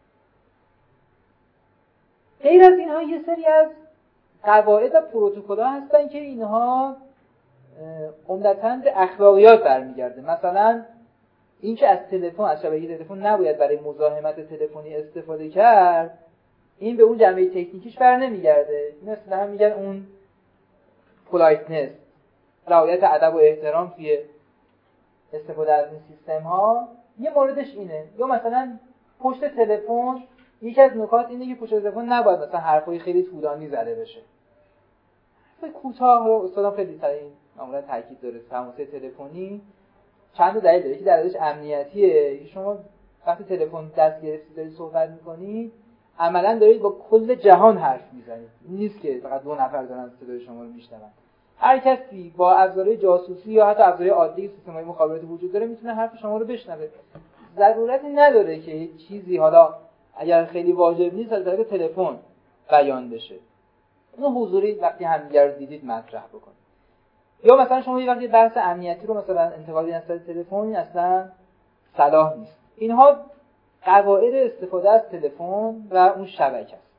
غیر از اینها یه سری از قواعد و پروتکل‌ها هستن که اینها عمدتاً به اخلاقیات برمیگرده. مثلا این که از تلفن، از شبکه تلفن نباید برای مزاحمت تلفنی استفاده کرد، این به اون جنبه تکنیکیش بر نمیگرده. مثلا میگن اون پولایتنس، رعایت ادب و احترام توی استفاده از این سیستم ها، یه موردش اینه. یا مثلا پشت تلفن یکی از نکات اینه که پشت تلفن نباید مثلا حرفای خیلی طولانی زده بشه. کوتاه، استادم خیلی سر این معمولا تاکید داره. تماس تلفنی چند تا دلیل داره. یکی دلیلش امنیتیه. شما وقتی تلفن دست گرفتی دارید صحبت می‌کنید، عملاً دارید با کل جهان حرف میزنید. نیست که فقط دو نفر دارن صدای شما رو میشنون. هر کسی با ابزارهای جاسوسی یا حتی ابزارهای عادی سیستم‌های مخابراتی وجود داره میتونه حرف شما رو بشنوه. ضرورتی نداره که چیزی حالا اگر خیلی واجب نیست از طریق تلفن بیان بشه. اون حضوری وقتی همدیگه رو دیدید مطرح بکنید. یا مثلا شما یه وقتی بحث امنیتی رو مثلا انتقال از طریق تلفن اصلا صلاح نیست. اینها قواعد استفاده از تلفن و اون شبکه است.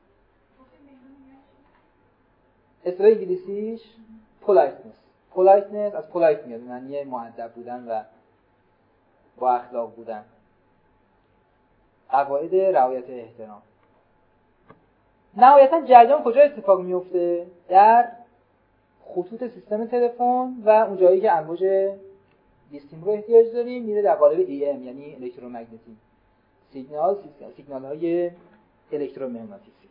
اصطلاح انگلیسیش politeness از polite میاد، معنی مؤدب بودن و با اخلاق بودن. قواعد رعایت احترام. نهایتا جریان کجا اتفاق میفته؟ در خطوط سیستم تلفن و اون جایی که امواج دیستیم رو احتیاج داریم میره در قالب AM یعنی الکترومگنتیک سیگنال های الکترومغناطیسی.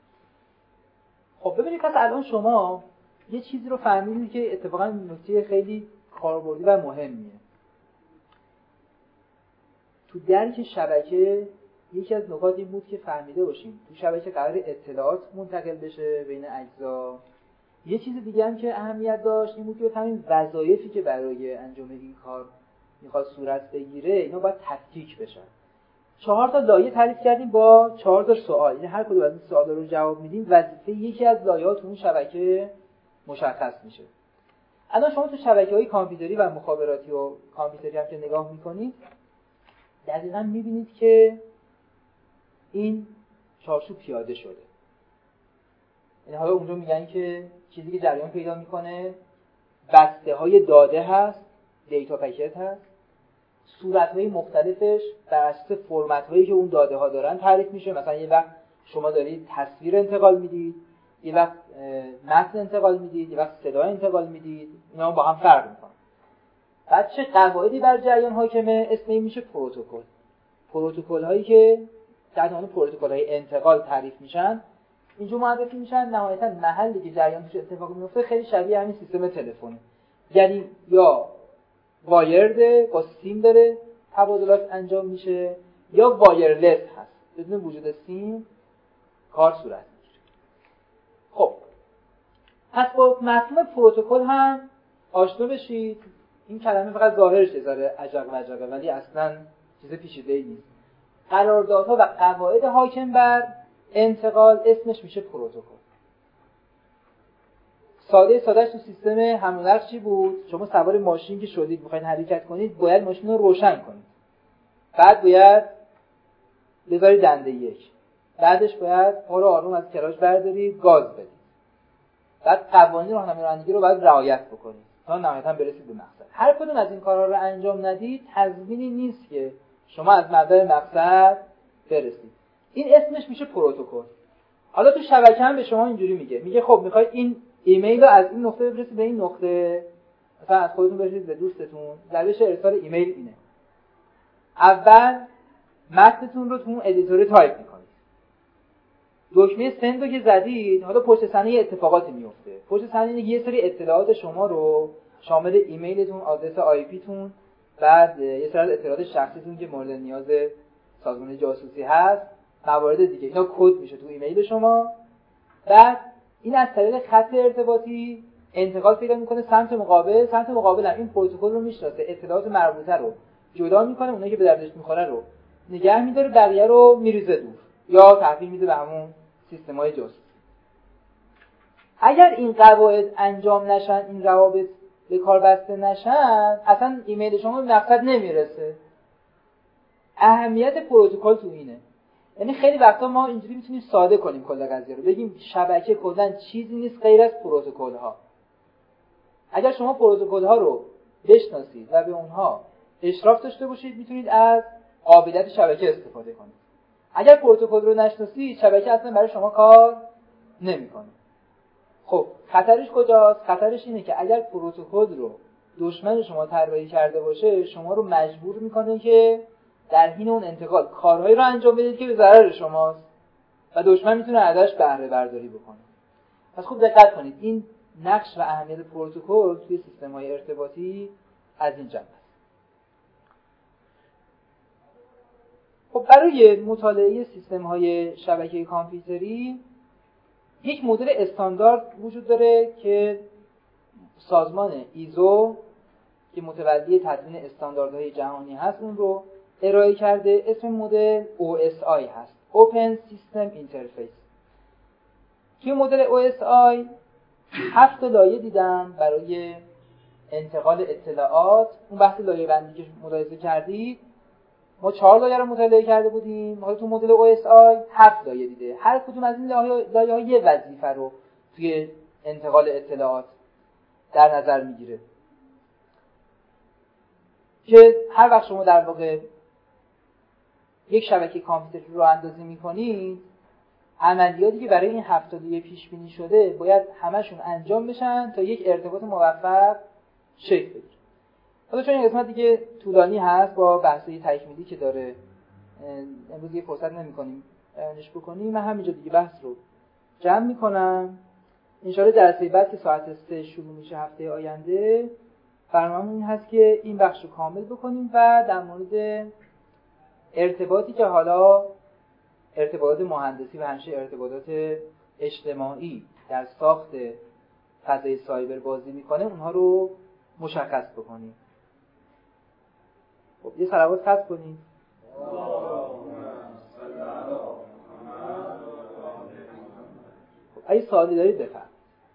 خب ببینید پس الان شما یه چیزی رو فهمیدید که اتفاقا نکته خیلی کاربردی و مهمیه. تو درک شبکه یکی از نکات این بود که فهمیده باشیم تو شبکه قرار اطلاعات منتقل بشه بین اجزا. یه چیز دیگه هم که اهمیت داشت این بود که همین وظایفی که برای انجام این کار میخواد صورت بگیره اینا باید تفکیک بشن. 4 تا لایه تعریف کردیم با 4 تا سوال. یعنی هر کدوم از این سوالا رو جواب میدیم وظیفه یکی از لایه‌ها تو اون شبکه مشخص میشه. الان شما تو شبکه‌های کامپیوتری و مخابراتی و کامپیوتری هم که نگاه میکنید دقیقاً میبینید که این چارچوب پیاده شده. یعنی حالا اونجا میگن که چیزی که جریان پیدا میکنه بسته‌های داده هست، دیتا پکت هست، صورت‌های مختلفش بر اساس فرمت‌هایی که اون داده‌ها دارن تعریف میشه. مثلا یه وقت شما دارید تصویر انتقال میدید، یه وقت متن انتقال میدید، یه وقت صدا انتقال میدید. اینا با هم فرق میکنن. بعد چه قواعدی بر جریان حاکمه؟ اسم این میشه پروتکل. پروتکل هایی که در عنوان پروتکل های انتقال تعریف میشن اینجا معرفی میشن. نهایتا محلی که جریان توش اتفاق میفته خیلی شبیه همین سیستم تلفنه. یعنی یا وایرده با سیم داره تبادلات انجام میشه یا وایرلس هست بدون وجود سیم کار صورت میگیره. خب پس با مفهوم پروتکل هم آشنا بشید. این کلمه فقط ظاهرش ذره عجق و عجقه ولی اصلا چیز پیچیده‌ای نیست. قراردادها و قواعد حاکم بر انتقال اسمش میشه پروتکل. سادهش تو سیستم حمل و نقل چی بود؟ شما سوار ماشین که شدید میخواید حرکت کنید باید ماشین رو روشن کنید. بعد باید بذارید دنده 1. بعدش باید پا رو آروم از کراش بردارید گاز بدید. بعد قوانین راهنمایی رانندگی رو باید رعایت بکنید. تا نهایتا برسید به مقصد. هر کدوم از این کارها رو انجام ندید تضمینی نیست که شما از مبدأ مقصد برسید. این اسمش میشه پروتکل. حالا تو شبکه هم به شما اینجوری میگه خب میخواید این ایمیل رو از این نقطه بفرستید به این نقطه، مثلا از خودتون برسید به دوستتون، روش ارسال ایمیل اینه. اول متنتون رو تو اون ادیتور تایپ میکنید. دکمه سند رو که زدید، حالا پشت صحنه یه اتفاقاتی میفته. پشت صحنه یه سری اطلاعات شما رو شامل ایمیلتون، آدرس آی پی تون، بعد یه سری اطلاعات شخصیتون که مورد نیاز سازمان جاسوسی هست، موارد دیگه، اینا کد میشه تو ایمیل شما. بعد این از طریق خط ارتباطی انتقال پیدا میکنه سمت مقابل. سمت مقابل هم این پروتکل رو میشناسه، اطلاعات مربوطه رو جدا میکنه، اونایی که به دردش میخوره رو نگه میداره، بقیه رو میریزه دور یا تحویل میده به همون سیستم‌های جاسوسی. اگر این قواعد انجام نشن، این روابط به کار بسته نشن، اصلا ایمیل شما به مقصد نمیرسه. اهمیت پروتکل تو اینه. یعنی خیلی وقتا ما اینجوری میتونیم ساده کنیم کل قضیه رو، بگیم شبکه کلا چیزی نیست غیر از پروتکل ها. اگر شما پروتکل ها رو بشناسید و به اونها اشراف داشته باشید، میتونید از قابلیت شبکه استفاده کنید. اگر پروتکل رو نشناسید، شبکه اصلا برای شما کار نمیکنه. خب خطرش کجاست؟ خطرش اینه که اگر پروتکل رو دشمن شما طراحی کرده باشه، شما رو مجبور میکنه که در حین اون انتقال کارهایی رو انجام بدید که به ضرر شماست و دشمن میتونه ازش بهره برداری بکنه. پس خوب دقت کنید، این نقش و اهمیت پروتکل توی سیستم‌های ارتباطی از این جنبه است. خب برای مطالعه سیستم‌های شبکه کامپیوتری یک مدل استاندارد وجود داره که سازمان ایزو که متولی تدوین استانداردهای جهانی هست اون رو ارائه کرده. اسم مدل OSI هست، Open System Interface. توی مدل OSI 7 لایه دیدن برای انتقال اطلاعات. اون بحث لایه بندی که ملاحظه کردید، ما 4 لایه رو مطالعه کرده بودیم، حالا تو مدل OSI 7 لایه دیده. هر کدوم از این لایه‌ها یه وظیفه رو توی انتقال اطلاعات در نظر میگیره که هر وقت شما در واقع یک شبکه کامپیوتری رو اندازی می‌کنید، عملیاتی که برای این 7 لایه پیش بینی شده باید همشون انجام بشن تا یک ارتباط موفق شکل بگیره. حالا چون این قسمت دیگه طولانی هست با بحث‌های تکمیلی که داره، امروز یه فرصت نمی‌کنیم بیانش بکنیم، من همینجا دیگه بحث رو جمع می‌کنم. ان شاءالله جلسه بعد که ساعت 3 شروع میشه هفته آینده، برنامه‌مون این هست که این بخش رو کامل بکنیم و در مورد ارتباطی که حالا ارتباطات مهندسی و همیشه ارتباطات اجتماعی در ساخت فضای سایبر بازی میکنه اونها رو مشخص بکنیم. خب یه صلوات خاص کنیم. خب اگه سوالی دارید بفرمایید.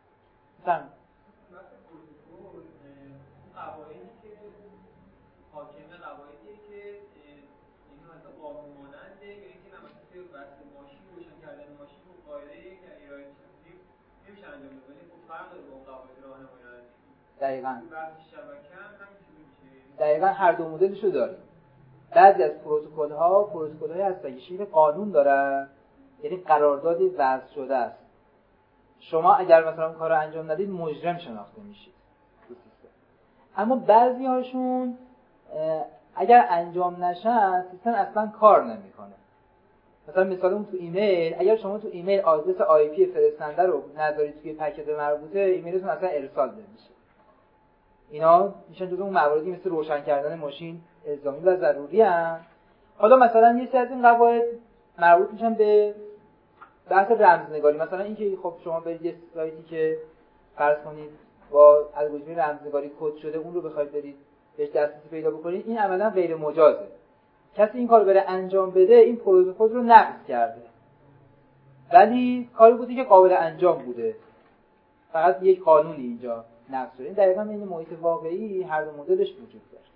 دقیقاً هر دو مدلشو داریم. بعضی از پروتکل‌های هستن که شکل قانون دارن، یعنی قراردادی وضع شده است. شما اگر مثلا اون کار رو انجام ندید مجرم شناخته میشید. اما بعضی هاشون اگر انجام نشن سیستم اصلا کار نمیکنه. مثلا مثال اون تو ایمیل، اگر شما تو ایمیل آدرس آی پی فرستنده رو نذارید توی پکت مربوطه، ایمیلتون اصلا ارسال نمیشه. اینا میشن جزو اون مواردی مثل روشن کردن ماشین الزامی و ضروری ان. حالا مثلا یه سری از این قواعد مربوط میشن به بحث رمزنگاری. مثلا اینکه خب شما برید یه سایتی که فرض کنید با الگوریتم رمزنگاری کد شده اون رو بخواید برید بهش دسترسی پیدا بکنید، این عملا غیر مجازه. کسی این کارو بره انجام بده این پروتکل رو نقض کرده، ولی کاری بوده که قابل انجام بوده، فقط یک قانونی اینجا نقض شده. این دقیقاً این محیط واقعی هر دو مدلش وجود داره.